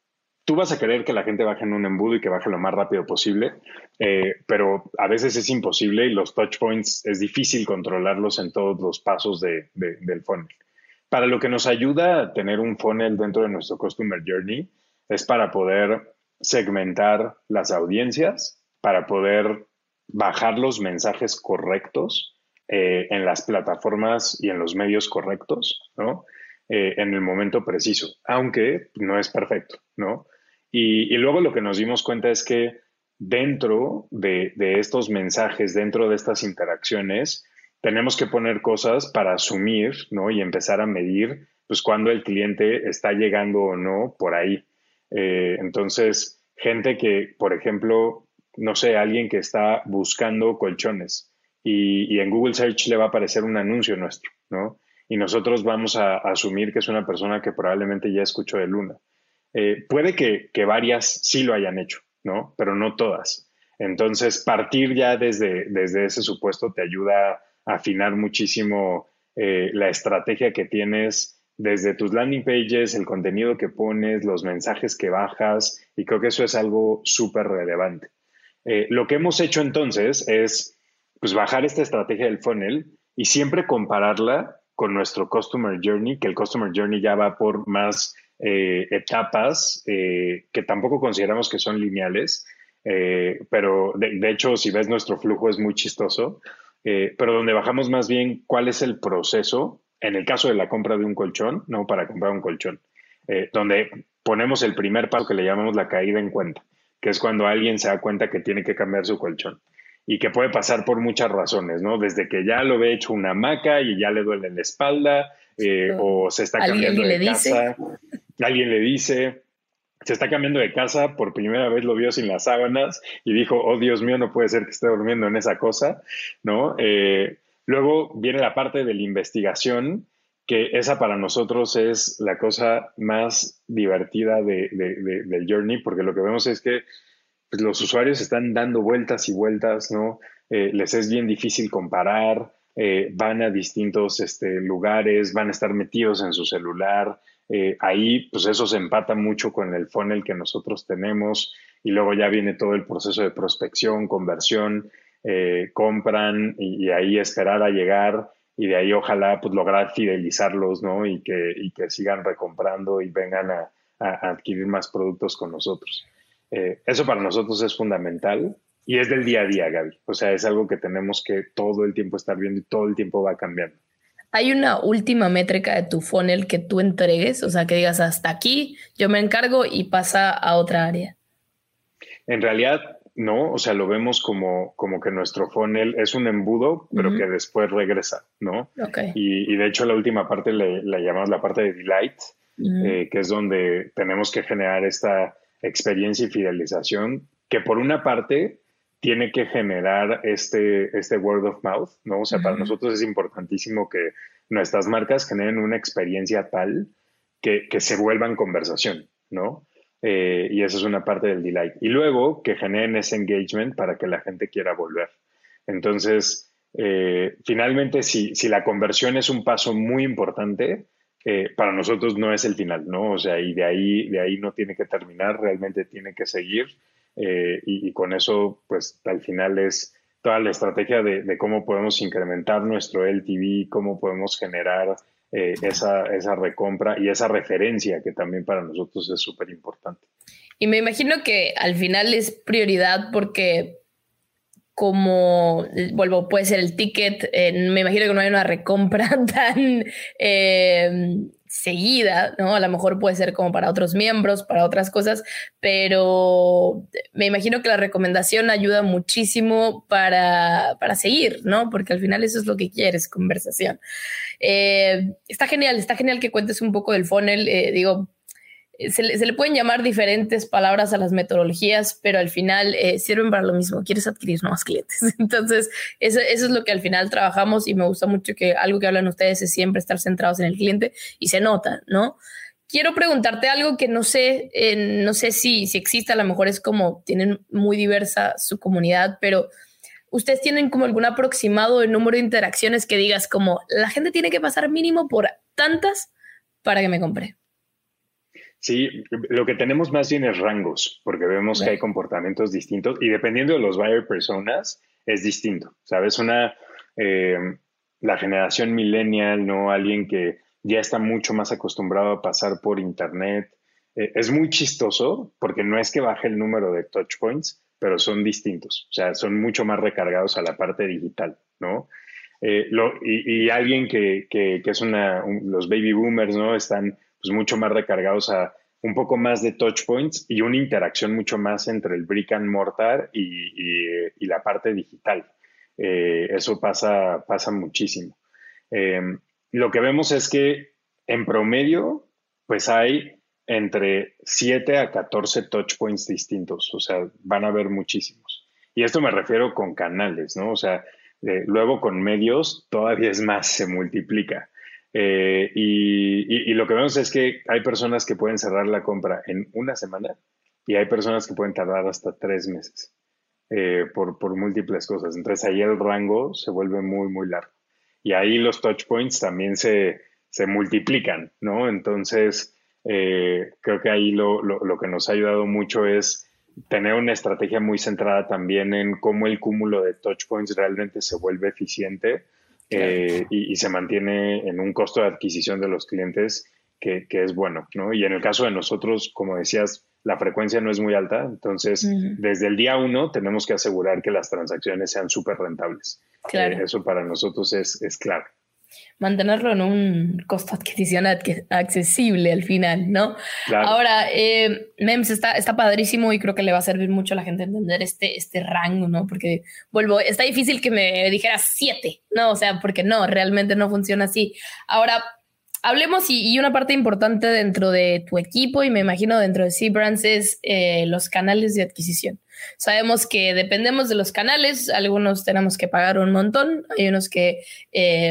tú vas a querer que la gente baje en un embudo y que baje lo más rápido posible, eh, pero a veces es imposible y los touch points es difícil controlarlos en todos los pasos de, de, del funnel. Para lo que nos ayuda a tener un funnel dentro de nuestro Customer Journey es para poder segmentar las audiencias, para poder bajar los mensajes correctos eh, en las plataformas y en los medios correctos, ¿no? Eh, en el momento preciso, aunque no es perfecto, ¿no? Y, y luego lo que nos dimos cuenta es que dentro de, de estos mensajes, dentro de estas interacciones, tenemos que poner cosas para asumir, ¿no? Y empezar a medir, pues, cuándo el cliente está llegando o no por ahí. Eh, entonces, gente que, por ejemplo, no sé, alguien que está buscando colchones y, y en Google Search le va a aparecer un anuncio nuestro, ¿no? Y nosotros vamos a, a asumir que es una persona que probablemente ya escuchó de Luna. Eh, puede que, que varias sí lo hayan hecho, ¿no? Pero no todas. Entonces, partir ya desde, desde ese supuesto te ayuda a afinar muchísimo eh, la estrategia que tienes desde tus landing pages, el contenido que pones, los mensajes que bajas, y creo que eso es algo súper relevante. Eh, lo que hemos hecho entonces es pues, bajar esta estrategia del funnel y siempre compararla con nuestro Customer Journey, que el Customer Journey ya va por más eh, etapas eh, que tampoco consideramos que son lineales, eh, pero de, de hecho, si ves nuestro flujo es muy chistoso, eh, pero donde bajamos más bien cuál es el proceso, en el caso de la compra de un colchón, no para comprar un colchón, eh, donde ponemos el primer paso que le llamamos la caída en cuenta. que es cuando alguien se da cuenta que tiene que cambiar su colchón. Y que puede pasar por muchas razones, ¿no? Desde que ya lo ve hecho una hamaca y ya le duele la espalda, eh, o se está cambiando de casa, alguien le dice, se está cambiando de casa, por primera vez lo vio sin las sábanas y dijo, oh Dios mío, no puede ser que esté durmiendo en esa cosa, ¿no? Eh, luego viene la parte de la investigación, que esa para nosotros es la cosa más divertida de, de, de, del journey, porque lo que vemos es que pues los usuarios están dando vueltas y vueltas, ¿no? Eh, les es bien difícil comparar, eh, van a distintos este, lugares, van a estar metidos en su celular. Eh, ahí, pues eso se empata mucho con el funnel que nosotros tenemos y luego ya viene todo el proceso de prospección, conversión, eh, compran y, y ahí esperar a llegar y de ahí ojalá pues lograr fidelizarlos, ¿no? Y que, y que sigan recomprando y vengan a, a adquirir más productos con nosotros. Eh, eso para nosotros es fundamental y es del día a día, Gaby. O sea, es algo que tenemos que todo el tiempo estar viendo y todo el tiempo va cambiando. ¿Hay una última métrica de tu funnel que tú entregues? O sea, que digas hasta aquí, yo me encargo y pasa a otra área. En realidad, no. O sea, lo vemos como, como que nuestro funnel es un embudo, pero uh-huh. que después regresa, ¿no? Okay. Y, y de hecho la última parte le, la llamamos la parte de Delight, uh-huh. eh, que es donde tenemos que generar esta experiencia y fidelización, que por una parte tiene que generar este, este word of mouth, ¿no? O sea, uh-huh. para nosotros es importantísimo que nuestras marcas generen una experiencia tal que, que se vuelvan conversación, ¿no? Eh, y esa es una parte del delight. Y luego que generen ese engagement para que la gente quiera volver. Entonces, eh, finalmente, si, si la conversión es un paso muy importante, Eh, para nosotros no es el final, ¿no? O sea, y de ahí, de ahí no tiene que terminar, realmente tiene que seguir eh, y, y con eso, pues, al final es toda la estrategia de, de cómo podemos incrementar nuestro L T V, cómo podemos generar eh, esa, esa recompra y esa referencia que también para nosotros es súper importante. Y me imagino que al final es prioridad porque como, vuelvo, puede ser el ticket, eh, me imagino que no hay una recompra tan eh, seguida, ¿no? A lo mejor puede ser como para otros miembros, para otras cosas, pero me imagino que la recomendación ayuda muchísimo para, para seguir, ¿no? Porque al final eso es lo que quieres, conversación. Eh, está genial, está genial que cuentes un poco del funnel, eh, digo, Se le, se le pueden llamar diferentes palabras a las metodologías, pero al final eh, sirven para lo mismo. Quieres adquirir nuevos clientes. Entonces, eso, eso es lo que al final trabajamos y me gusta mucho que algo que hablan ustedes es siempre estar centrados en el cliente y se nota, ¿no? Quiero preguntarte algo que no sé, eh, no sé si, si existe, a lo mejor es como tienen muy diversa su comunidad, pero ¿ustedes tienen como algún aproximado de número de interacciones que digas como la gente tiene que pasar mínimo por tantas para que me compre? Sí, lo que tenemos más bien es rangos, porque vemos okay. que hay comportamientos distintos y dependiendo de los buyer personas es distinto, ¿sabes? Una, eh, la generación millennial, ¿no? Alguien que ya está mucho más acostumbrado a pasar por internet. Eh, es muy chistoso porque no es que baje el número de touch points, pero son distintos, o sea, son mucho más recargados a la parte digital, ¿no? Eh, lo, y, y alguien que, que, que es una, un, los baby boomers, ¿no? Están pues mucho más recargados a un poco más de touch points y una interacción mucho más entre el brick and mortar y, y, y la parte digital. Eh, eso pasa, pasa muchísimo. Eh, lo que vemos es que en promedio, pues hay entre siete a catorce touch points distintos, o sea, van a haber muchísimos. Y esto me refiero con canales, ¿no? O sea, eh, luego con medios todavía es más, se multiplica. Eh, y, y, y lo que vemos es que hay personas que pueden cerrar la compra en una semana y hay personas que pueden tardar hasta tres meses eh, por, por múltiples cosas. Entonces ahí el rango se vuelve muy, muy largo. Y ahí los touch points también se, se multiplican, ¿no? Entonces eh, creo que ahí lo, lo, lo que nos ha ayudado mucho es tener una estrategia muy centrada también en cómo el cúmulo de touch points realmente se vuelve eficiente. Eh, y, y se mantiene en un costo de adquisición de los clientes que, que es bueno, ¿no? Y en el caso de nosotros, como decías, la frecuencia no es muy alta, entonces uh-huh. desde el día uno tenemos que asegurar que las transacciones sean súper rentables. Claro. Eh, eso para nosotros es, es claro. mantenerlo en un costo adquisición accesible al final, ¿no? Claro. Ahora, eh, Mems está, está padrísimo y creo que le va a servir mucho a la gente entender este, este rango, ¿no? Porque, vuelvo, está difícil que me dijeras siete, ¿no? O sea, porque no, realmente no funciona así. Ahora, hablemos y, y una parte importante dentro de tu equipo y me imagino dentro de Cbrands es eh, los canales de adquisición. Sabemos que dependemos de los canales, algunos tenemos que pagar un montón, hay unos que eh,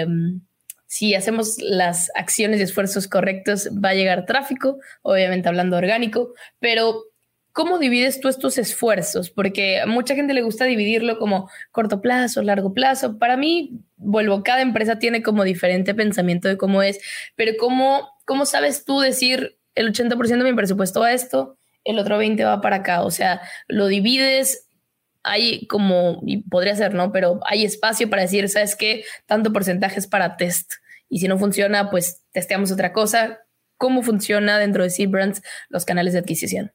si hacemos las acciones y esfuerzos correctos va a llegar tráfico, obviamente hablando orgánico, pero ¿cómo divides tú estos esfuerzos? Porque a mucha gente le gusta dividirlo como corto plazo, largo plazo. Para mí, vuelvo, cada empresa tiene como diferente pensamiento de cómo es, pero ¿cómo, cómo sabes tú decir el ochenta por ciento de mi presupuesto va a esto, el otro veinte va para acá? O sea, lo divides, hay como, y podría ser, ¿no? Pero hay espacio para decir, ¿sabes qué? Tanto porcentaje es para test. Y si no funciona, pues testeamos otra cosa. ¿Cómo funciona dentro de Cbrands los canales de adquisición?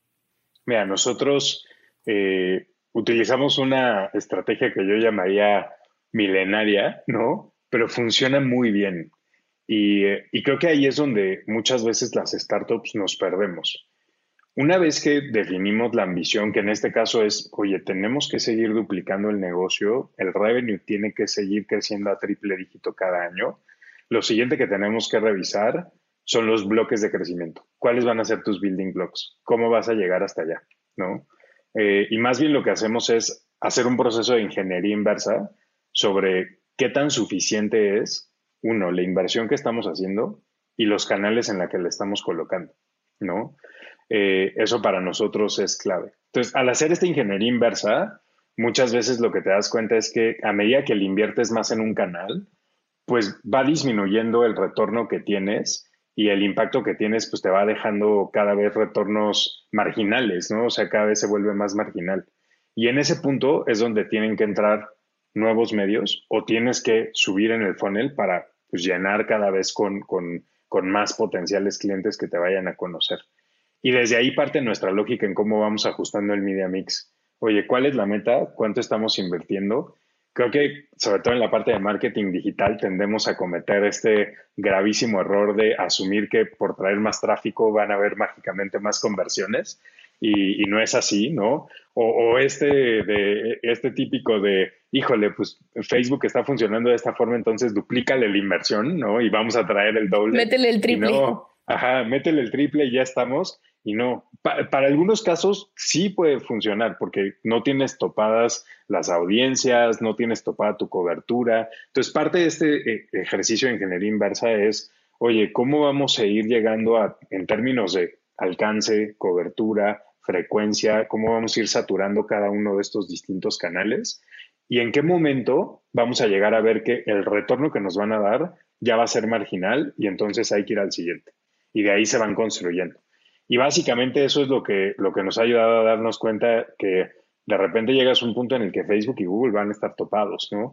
Mira, nosotros eh, utilizamos una estrategia que yo llamaría milenaria, ¿no? Pero funciona muy bien. Y, eh, y creo que ahí es donde muchas veces las startups nos perdemos. Una vez que definimos la ambición, que en este caso es, oye, tenemos que seguir duplicando el negocio, el revenue tiene que seguir creciendo a triple dígito cada año, lo siguiente que tenemos que revisar son los bloques de crecimiento. ¿Cuáles van a ser tus building blocks? ¿Cómo vas a llegar hasta allá? ¿No? Eh, y más bien lo que hacemos es hacer un proceso de ingeniería inversa sobre qué tan suficiente es, uno, la inversión que estamos haciendo y los canales en la que le estamos colocando, ¿no? Eh, eso para nosotros es clave. Entonces, al hacer esta ingeniería inversa, muchas veces lo que te das cuenta es que a medida que le inviertes más en un canal, pues va disminuyendo el retorno que tienes y el impacto que tienes pues te va dejando cada vez retornos marginales, ¿no? O sea, cada vez se vuelve más marginal. Y en ese punto es donde tienen que entrar nuevos medios o tienes que subir en el funnel para pues, llenar cada vez con, con, con más potenciales clientes que te vayan a conocer. Y desde ahí parte nuestra lógica en cómo vamos ajustando el media mix. Oye, ¿cuál es la meta? ¿Cuánto estamos invirtiendo? Creo que, sobre todo en la parte de marketing digital, tendemos a cometer este gravísimo error de asumir que por traer más tráfico van a haber mágicamente más conversiones y, y no es así, ¿no? O, o este, de, este típico de, híjole, pues Facebook está funcionando de esta forma, entonces duplícale la inversión, ¿no? Y vamos a traer el doble. Métele el triple. No, ajá, métele el triple y ya estamos. Y no, pa- para algunos casos sí puede funcionar porque no tienes topadas las audiencias, no tienes topada tu cobertura. Entonces, parte de este eh, ejercicio de ingeniería inversa es, oye, ¿cómo vamos a ir llegando a, en términos de alcance, cobertura, frecuencia, cómo vamos a ir saturando cada uno de estos distintos canales? ¿Y en qué momento vamos a llegar a ver que el retorno que nos van a dar ya va a ser marginal y entonces hay que ir al siguiente? Y de ahí se van construyendo. Y básicamente eso es lo que, lo que nos ha ayudado a darnos cuenta que de repente llegas a un punto en el que Facebook y Google van a estar topados, ¿no?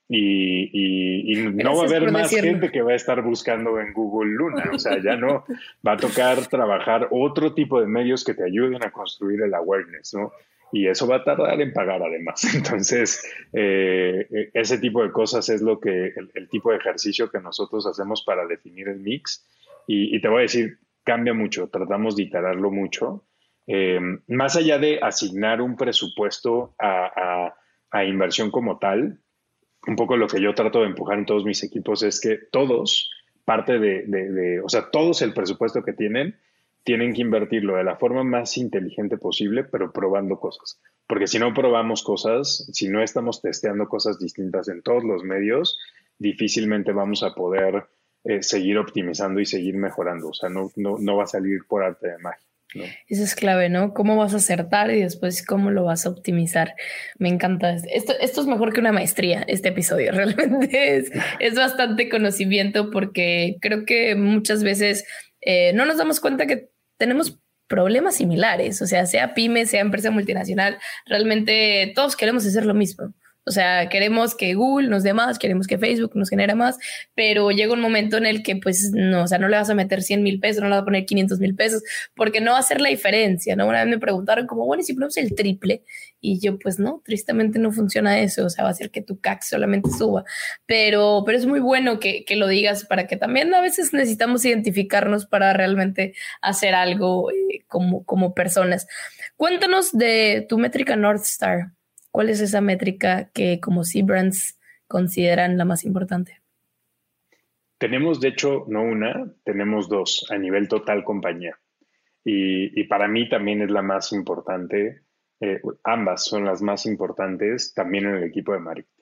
Y, y, y no va a haber más decirlo. gente que va a estar buscando en Google Luna. O sea, ya no. Va a tocar trabajar otro tipo de medios que te ayuden a construir el awareness, ¿no? Y eso va a tardar en pagar además. Entonces, eh, ese tipo de cosas es lo que el, el tipo de ejercicio que nosotros hacemos para definir el mix. Y, y te voy a decir, cambia mucho, tratamos de iterarlo mucho. Eh, más allá de asignar un presupuesto a, a, a inversión como tal, un poco lo que yo trato de empujar en todos mis equipos es que todos, parte de, de, de, o sea, todos el presupuesto que tienen, tienen que invertirlo de la forma más inteligente posible, pero probando cosas. Porque si no probamos cosas, si no estamos testeando cosas distintas en todos los medios, difícilmente vamos a poder Eh, seguir optimizando y seguir mejorando. O sea, no, no, no va a salir por arte de magia, ¿no? Eso es clave, ¿no? ¿Cómo vas a acertar y después cómo lo vas a optimizar? Me encanta. Esto, esto es mejor que una maestría, este episodio. Realmente es, es bastante conocimiento porque creo que muchas veces eh, no nos damos cuenta que tenemos problemas similares. O sea, sea pyme, sea empresa multinacional, realmente todos queremos hacer lo mismo. O sea, queremos que Google nos dé más, queremos que Facebook nos genere más, pero llega un momento en el que pues no, o sea, no le vas a meter cien mil pesos, no le vas a poner quinientos mil pesos, porque no va a hacer la diferencia, ¿no? Una vez me preguntaron como, bueno, ¿y si ponemos el triple? Y yo, pues no, tristemente no funciona eso, o sea, va a hacer que tu C A C solamente suba, pero, pero es muy bueno que, que lo digas para que también a veces necesitamos identificarnos para realmente hacer algo eh, como, como personas. Cuéntanos de tu métrica North Star. ¿Cuál es esa métrica que como C-Brands consideran la más importante? Tenemos, de hecho, no una, tenemos dos a nivel total compañía. Y, y para mí también es la más importante. Eh, ambas son las más importantes también en el equipo de marketing.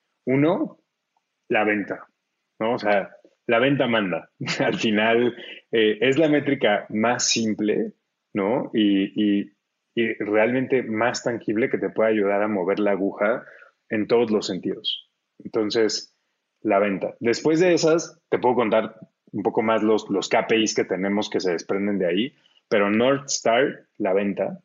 Uno, la venta, ¿no? O sea, la venta manda. Al final eh, es la métrica más simple, ¿no? Y, y, y realmente más tangible que te puede ayudar a mover la aguja en todos los sentidos. Entonces, la venta. Después de esas, te puedo contar un poco más los, los K P Is que tenemos que se desprenden de ahí, pero North Star, la venta.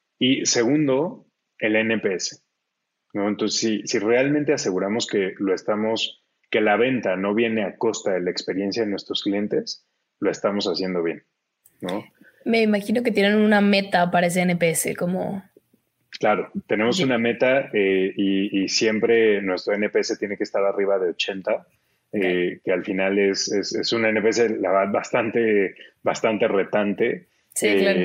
Y segundo, el N P S, ¿no? Entonces, si, si realmente aseguramos que lo estamos, que la venta no viene a costa de la experiencia de nuestros clientes, lo estamos haciendo bien, ¿no? Me imagino que tienen una meta para ese N P S, como... Claro, tenemos sí. una meta eh, y, y siempre nuestro N P S tiene que estar arriba de ochenta, okay. eh, que al final es, es, es un N P S la verdad, bastante, bastante retante. Sí, eh, claro.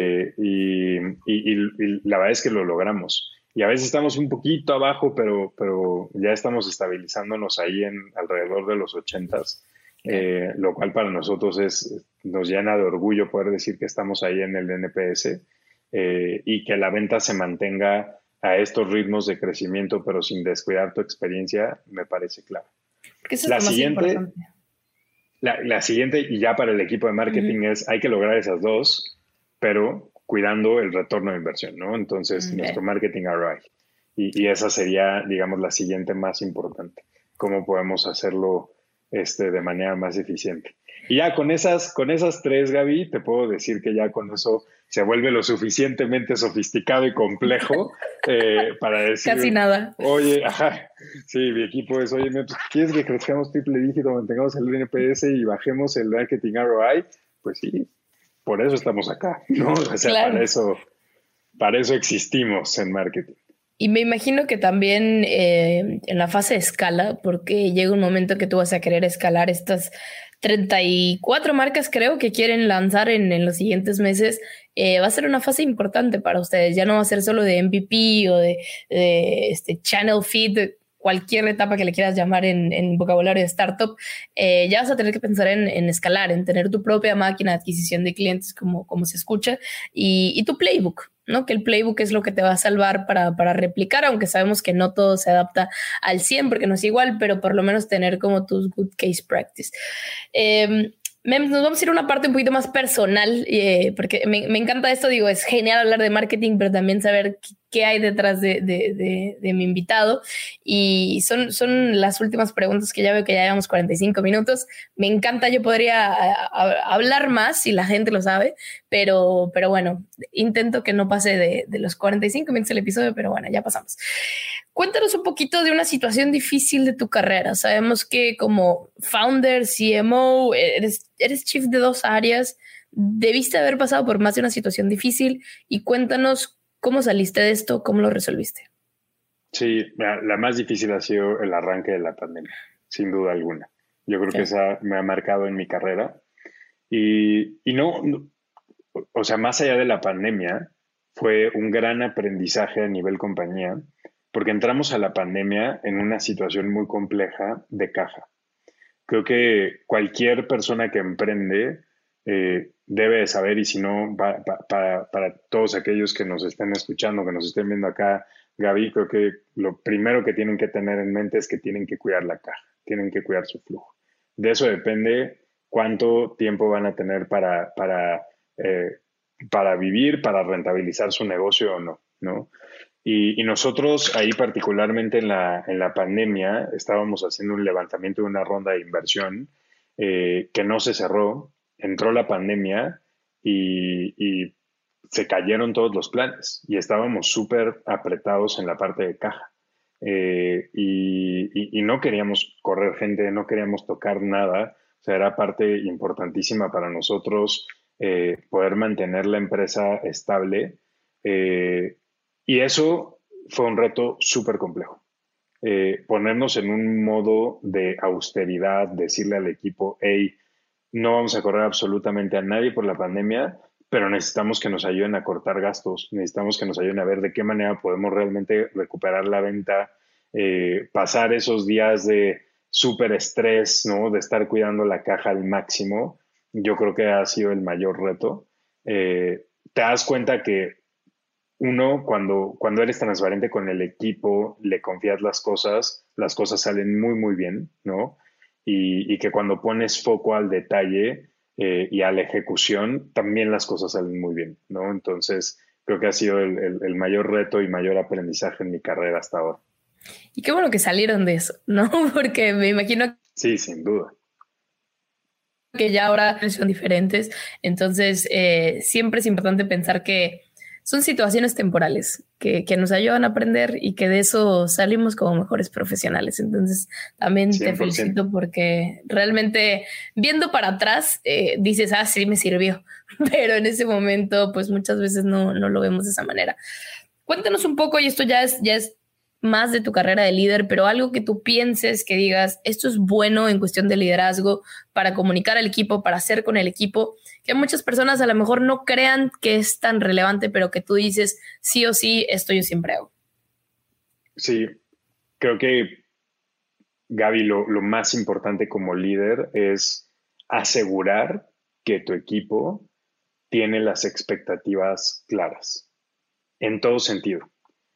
y, y, y, y la verdad es que lo logramos. Y a veces estamos un poquito abajo, pero, pero ya estamos estabilizándonos ahí en alrededor de los ochentas, eh, lo cual para nosotros es, nos llena de orgullo poder decir que estamos ahí en el N P S. Eh, y que la venta se mantenga a estos ritmos de crecimiento, pero sin descuidar tu experiencia, me parece claro. Porque eso es la lo más siguiente, importante. La, la siguiente, y ya para el equipo de marketing, uh-huh. es hay que lograr esas dos, pero cuidando el retorno de inversión, ¿no? Entonces, okay. nuestro marketing R O I. Y, y esa sería, digamos, la siguiente más importante. ¿Cómo podemos hacerlo este, de manera más eficiente? Y ya con esas, con esas tres, Gaby, te puedo decir que ya con eso se vuelve lo suficientemente sofisticado y complejo eh, para decir... Casi nada. Oye, ajá, sí, mi equipo es, oye, pues, ¿quieres que crezcamos triple dígito, mantengamos el N P S y bajemos el marketing R O I? Pues sí, por eso estamos acá, ¿no? O sea, claro. para eso, para eso existimos en marketing. Y me imagino que también eh, en la fase de escala, porque llega un momento que tú vas a querer escalar estas treinta y cuatro marcas, creo, que quieren lanzar en, en los siguientes meses, eh, va a ser una fase importante para ustedes. Ya no va a ser solo de M V P o de, de este channel feed, cualquier etapa que le quieras llamar en, en vocabulario de startup, eh, ya vas a tener que pensar en, en escalar, en tener tu propia máquina de adquisición de clientes, como, como se escucha, y, y tu playbook, ¿no? Que el playbook es lo que te va a salvar para, para replicar, aunque sabemos que no todo se adapta al cien porque no es igual, pero por lo menos tener como tus good case practice. Eh, Nos vamos a ir a una parte un poquito más personal, eh, porque me, me encanta esto, digo, es genial hablar de marketing, pero también saber qué, qué hay detrás de, de, de, de mi invitado. Y son, son las últimas preguntas que ya veo que ya llevamos cuarenta y cinco minutos. Me encanta, yo podría a, a, hablar más si la gente lo sabe, pero, pero bueno, intento que no pase de, de los cuarenta y cinco minutos el episodio, pero bueno, ya pasamos. Cuéntanos un poquito de una situación difícil de tu carrera. Sabemos que como founder, C M O, eres, eres chief de dos áreas, debiste haber pasado por más de una situación difícil y cuéntanos cómo saliste de esto, cómo lo resolviste. Sí, la, la más difícil ha sido el arranque de la pandemia, sin duda alguna. Yo creo sí. que esa me ha marcado en mi carrera. Y, y no, no, o sea, más allá de la pandemia, fue un gran aprendizaje a nivel compañía, porque entramos a la pandemia en una situación muy compleja de caja. Creo que cualquier persona que emprende eh, debe de saber, y si no, para, para, para todos aquellos que nos estén escuchando, que nos estén viendo acá, Gaby, creo que lo primero que tienen que tener en mente es que tienen que cuidar la caja, tienen que cuidar su flujo. De eso depende cuánto tiempo van a tener para, para, eh, para vivir, para rentabilizar su negocio o no, ¿no? Y, y nosotros ahí particularmente en la, en la pandemia estábamos haciendo un levantamiento de una ronda de inversión eh, que no se cerró, entró la pandemia y, y se cayeron todos los planes y estábamos súper apretados en la parte de caja. eh, y, y, y no queríamos correr gente, no queríamos tocar nada. O sea, era parte importantísima para nosotros eh, poder mantener la empresa estable. Eh, y eso fue un reto súper complejo. Eh, ponernos en un modo de austeridad, decirle al equipo, hey, no vamos a correr absolutamente a nadie por la pandemia, pero necesitamos que nos ayuden a cortar gastos, necesitamos que nos ayuden a ver de qué manera podemos realmente recuperar la venta, eh, pasar esos días de súper estrés, ¿no? De estar cuidando la caja al máximo. Yo creo que ha sido el mayor reto. Eh, te das cuenta que uno, cuando, cuando eres transparente con el equipo, le confías las cosas, las cosas salen muy, muy bien, ¿no? Y, y que cuando pones foco al detalle eh, y a la ejecución, también las cosas salen muy bien, ¿no? Entonces, creo que ha sido el, el, el mayor reto y mayor aprendizaje en mi carrera hasta ahora. Y qué bueno que salieron de eso, ¿no? Porque me imagino... Sí, sin duda. Que ya ahora son diferentes, entonces eh, siempre es importante pensar que son situaciones temporales que, que nos ayudan a aprender y que de eso salimos como mejores profesionales. Entonces también cien por ciento te felicito porque realmente viendo para atrás eh, dices, ah, sí me sirvió, pero en ese momento pues muchas veces no, no lo vemos de esa manera. Cuéntanos un poco, y esto ya es, ya es más de tu carrera de líder, pero algo que tú pienses, que digas, esto es bueno en cuestión de liderazgo para comunicar al equipo, para hacer con el equipo, que muchas personas a lo mejor no crean que es tan relevante, pero que tú dices, sí o sí, esto yo siempre hago. Sí, creo que, Gaby, lo, lo más importante como líder es asegurar que tu equipo tiene las expectativas claras, en todo sentido,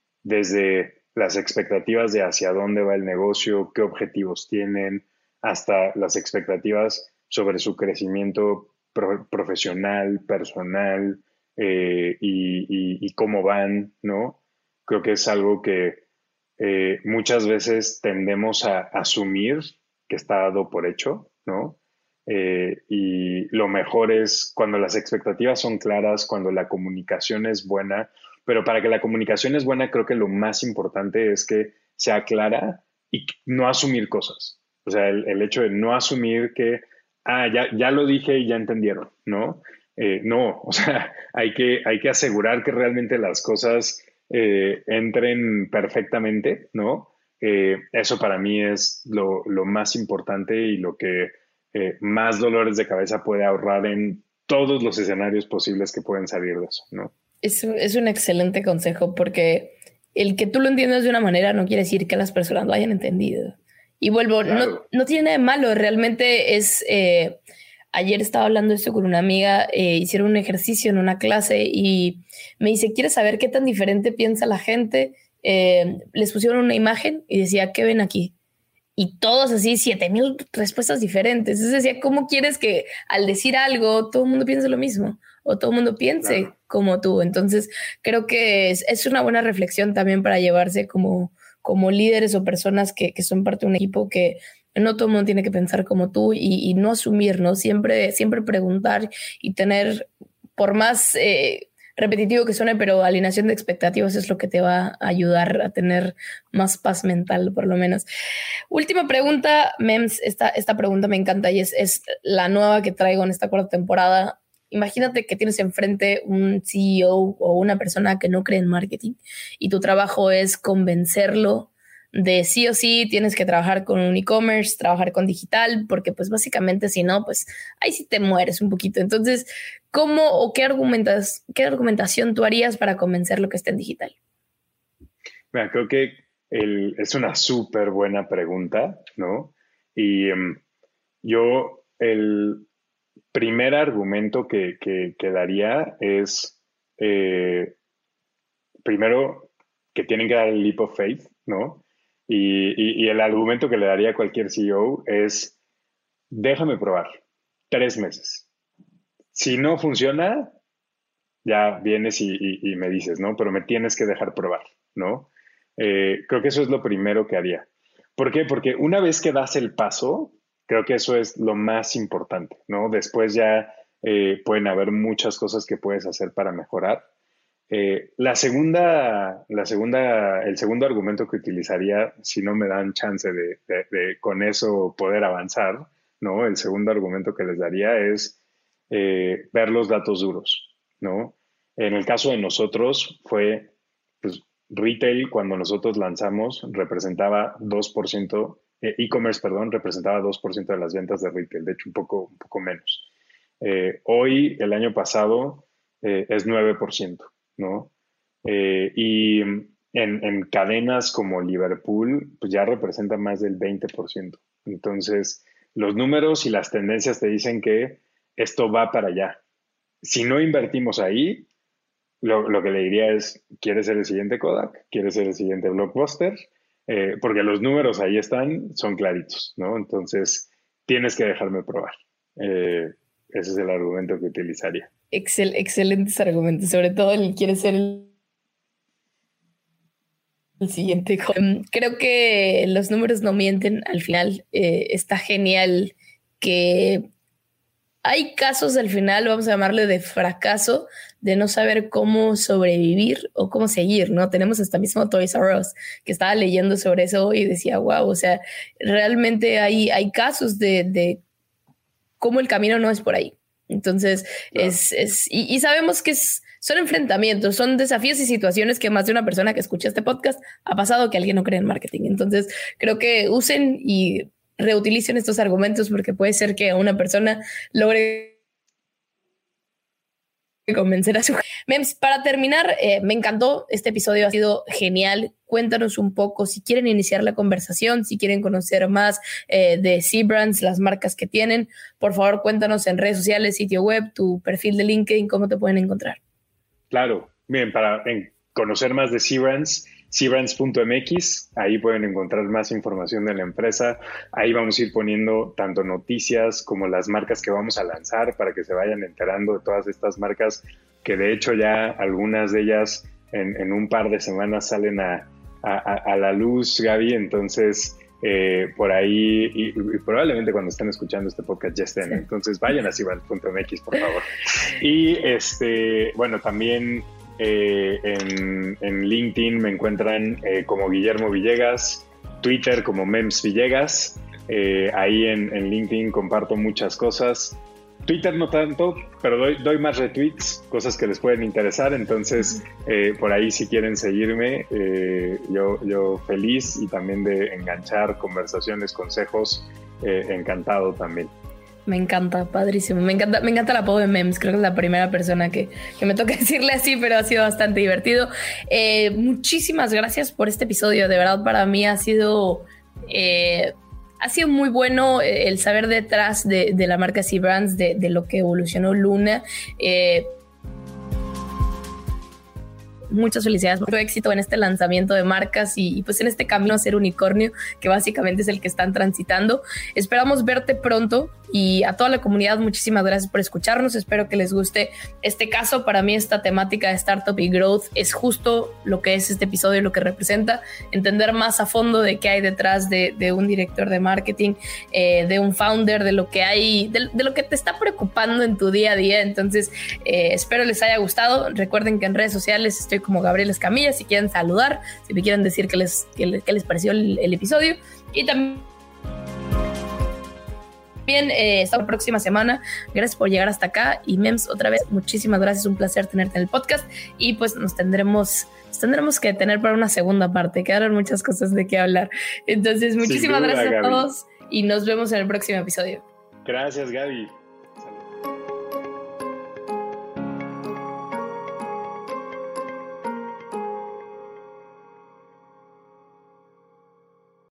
desde las expectativas de hacia dónde va el negocio, qué objetivos tienen, hasta las expectativas sobre su crecimiento pro- profesional, personal eh, y, y, y cómo van, ¿no? Creo que es algo que eh, muchas veces tendemos a asumir que está dado por hecho, ¿no? Eh, y lo mejor es cuando las expectativas son claras, cuando la comunicación es buena. Pero para que la comunicación es buena, creo que lo más importante es que sea clara y no asumir cosas. O sea, el, el hecho de no asumir que, ah, ya, ya lo dije y ya entendieron, ¿no? Eh, no, o sea, hay que, hay que asegurar que realmente las cosas eh, entren perfectamente, ¿no? Eh, eso para mí es lo, lo más importante y lo que eh, más dolores de cabeza puede ahorrar en todos los escenarios posibles que pueden salir de eso, ¿no? Es, es un excelente consejo porque el que tú lo entiendas de una manera no quiere decir que las personas lo hayan entendido. Y vuelvo, claro. no, no tiene nada de malo, realmente es... Eh, ayer estaba hablando esto con una amiga, eh, hicieron un ejercicio en una clase y me dice, ¿quieres saber qué tan diferente piensa la gente? Eh, les pusieron una imagen y decía, ¿qué ven aquí? Y todos así, siete mil respuestas diferentes. Entonces decía, ¿cómo quieres que al decir algo todo el mundo piense lo mismo? O todo el mundo piense claro. como tú. Entonces creo que es, es una buena reflexión también para llevarse como, como líderes o personas que, que son parte de un equipo, que no todo el mundo tiene que pensar como tú y, y no asumir, ¿no? Siempre, siempre preguntar y tener, por más eh, repetitivo que suene, pero alineación de expectativas es lo que te va a ayudar a tener más paz mental, por lo menos. Última pregunta, Mems, esta, esta pregunta me encanta y es, es la nueva que traigo en esta cuarta temporada. Imagínate que tienes enfrente un C E O o una persona que no cree en marketing y tu trabajo es convencerlo de sí o sí tienes que trabajar con un e-commerce, trabajar con digital, porque pues básicamente si no, pues ahí sí te mueres un poquito. Entonces, ¿cómo o qué argumentas, qué argumentación tú harías para convencerlo que esté en digital? Mira, creo que el, es una súper buena pregunta, ¿no? Y um, yo el primer argumento que, que, que daría es, eh, primero, que tienen que dar el leap of faith, ¿no? Y, y, y el argumento que le daría a cualquier C E O es, déjame probar, tres meses. Si no funciona, ya vienes y, y, y me dices, ¿no? Pero me tienes que dejar probar, ¿no? Eh, creo que eso es lo primero que haría. ¿Por qué? Porque una vez que das el paso, creo que eso es lo más importante, ¿no? Después ya eh, pueden haber muchas cosas que puedes hacer para mejorar. Eh, la segunda, la segunda, el segundo argumento que utilizaría, si no me dan chance de, de, de con eso poder avanzar, ¿no? El segundo argumento que les daría es eh, ver los datos duros, ¿no? En el caso de nosotros fue, pues, retail cuando nosotros lanzamos representaba dos por ciento, eh, e-commerce, perdón, representaba dos por ciento de las ventas de retail, de hecho un poco, un poco menos. Eh, hoy, el año pasado, eh, es nueve por ciento, ¿no? Eh, y en, en cadenas como Liverpool, pues ya representa más del veinte por ciento. Entonces, los números y las tendencias te dicen que esto va para allá. Si no invertimos ahí, lo, lo que le diría es, ¿quieres ser el siguiente Kodak? ¿Quieres ser el siguiente Blockbuster? Eh, porque los números ahí están, son claritos, ¿no? Entonces, tienes que dejarme probar. Eh, ese es el argumento que utilizaría. Excel, excelentes argumentos, sobre todo el quiere ser el, el siguiente. Creo que los números no mienten al final. Eh, está genial que hay casos al final, vamos a llamarle de fracaso, de no saber cómo sobrevivir o cómo seguir, ¿no? Tenemos hasta mismo Toys R Us, que estaba leyendo sobre eso y decía, wow, o sea, realmente hay, hay casos de, de cómo el camino no es por ahí. Entonces, claro. es, es y, y sabemos que es, son enfrentamientos, son desafíos y situaciones que más de una persona que escucha este podcast ha pasado que alguien no cree en marketing. Entonces, creo que usen y reutilicen estos argumentos porque puede ser que una persona logre convencer a su... Mems, para terminar, eh, me encantó, este episodio ha sido genial. Cuéntanos un poco si quieren iniciar la conversación, si quieren conocer más eh, de C-Brands, las marcas que tienen, por favor cuéntanos en redes sociales, sitio web, tu perfil de LinkedIn, cómo te pueden encontrar. Claro, bien, para en, conocer más de C-Brands, C brands punto m x, ahí pueden encontrar más información de la empresa. Ahí vamos a ir poniendo tanto noticias como las marcas que vamos a lanzar para que se vayan enterando de todas estas marcas que de hecho ya algunas de ellas en, en un par de semanas salen a, a, a la luz, Gaby. Entonces, eh, por ahí, y, y probablemente cuando estén escuchando este podcast ya estén. Sí. Entonces, vayan a c brands punto m x, por favor. Y, este, bueno, también... Eh, en, en LinkedIn me encuentran eh, como Guillermo Villegas, Twitter como Mems Villegas. Eh, ahí en, en LinkedIn comparto muchas cosas. Twitter no tanto, pero doy, doy más retweets, cosas que les pueden interesar. Entonces, eh, por ahí si quieren seguirme, eh, yo, yo feliz y también de enganchar conversaciones, consejos, eh, encantado también. Me encanta, padrísimo. Me encanta, me encanta el apodo de Mems. Creo que es la primera persona que, que me toca decirle así, pero ha sido bastante divertido. Eh, muchísimas gracias por este episodio. De verdad, para mí ha sido, eh, ha sido muy bueno el saber detrás de, de la marca C-Brands, de, de lo que evolucionó Luna. Eh, Muchas felicidades, mucho éxito en este lanzamiento de marcas y, y pues en este camino a ser unicornio, que básicamente es el que están transitando. Esperamos verte pronto y a toda la comunidad, muchísimas gracias por escucharnos. Espero que les guste este caso. Para mí esta temática de startup y growth es justo lo que es este episodio, lo que representa, entender más a fondo de qué hay detrás de, de un director de marketing, eh, de un founder, de lo que hay, de, de lo que te está preocupando en tu día a día. Entonces, eh, espero les haya gustado. Recuerden que en redes sociales estoy como Gabriel Escamilla, si quieren saludar, si me quieren decir qué les, qué les, qué les pareció el, el episodio. Y también eh, esta próxima semana, gracias por llegar hasta acá. Y Mems, otra vez, muchísimas gracias, un placer tenerte en el podcast. Y pues nos tendremos, nos tendremos que tener para una segunda parte, quedaron muchas cosas de qué hablar. Entonces, muchísimas duda, gracias a Gaby. Todos y nos vemos en el próximo episodio. Gracias, Gaby.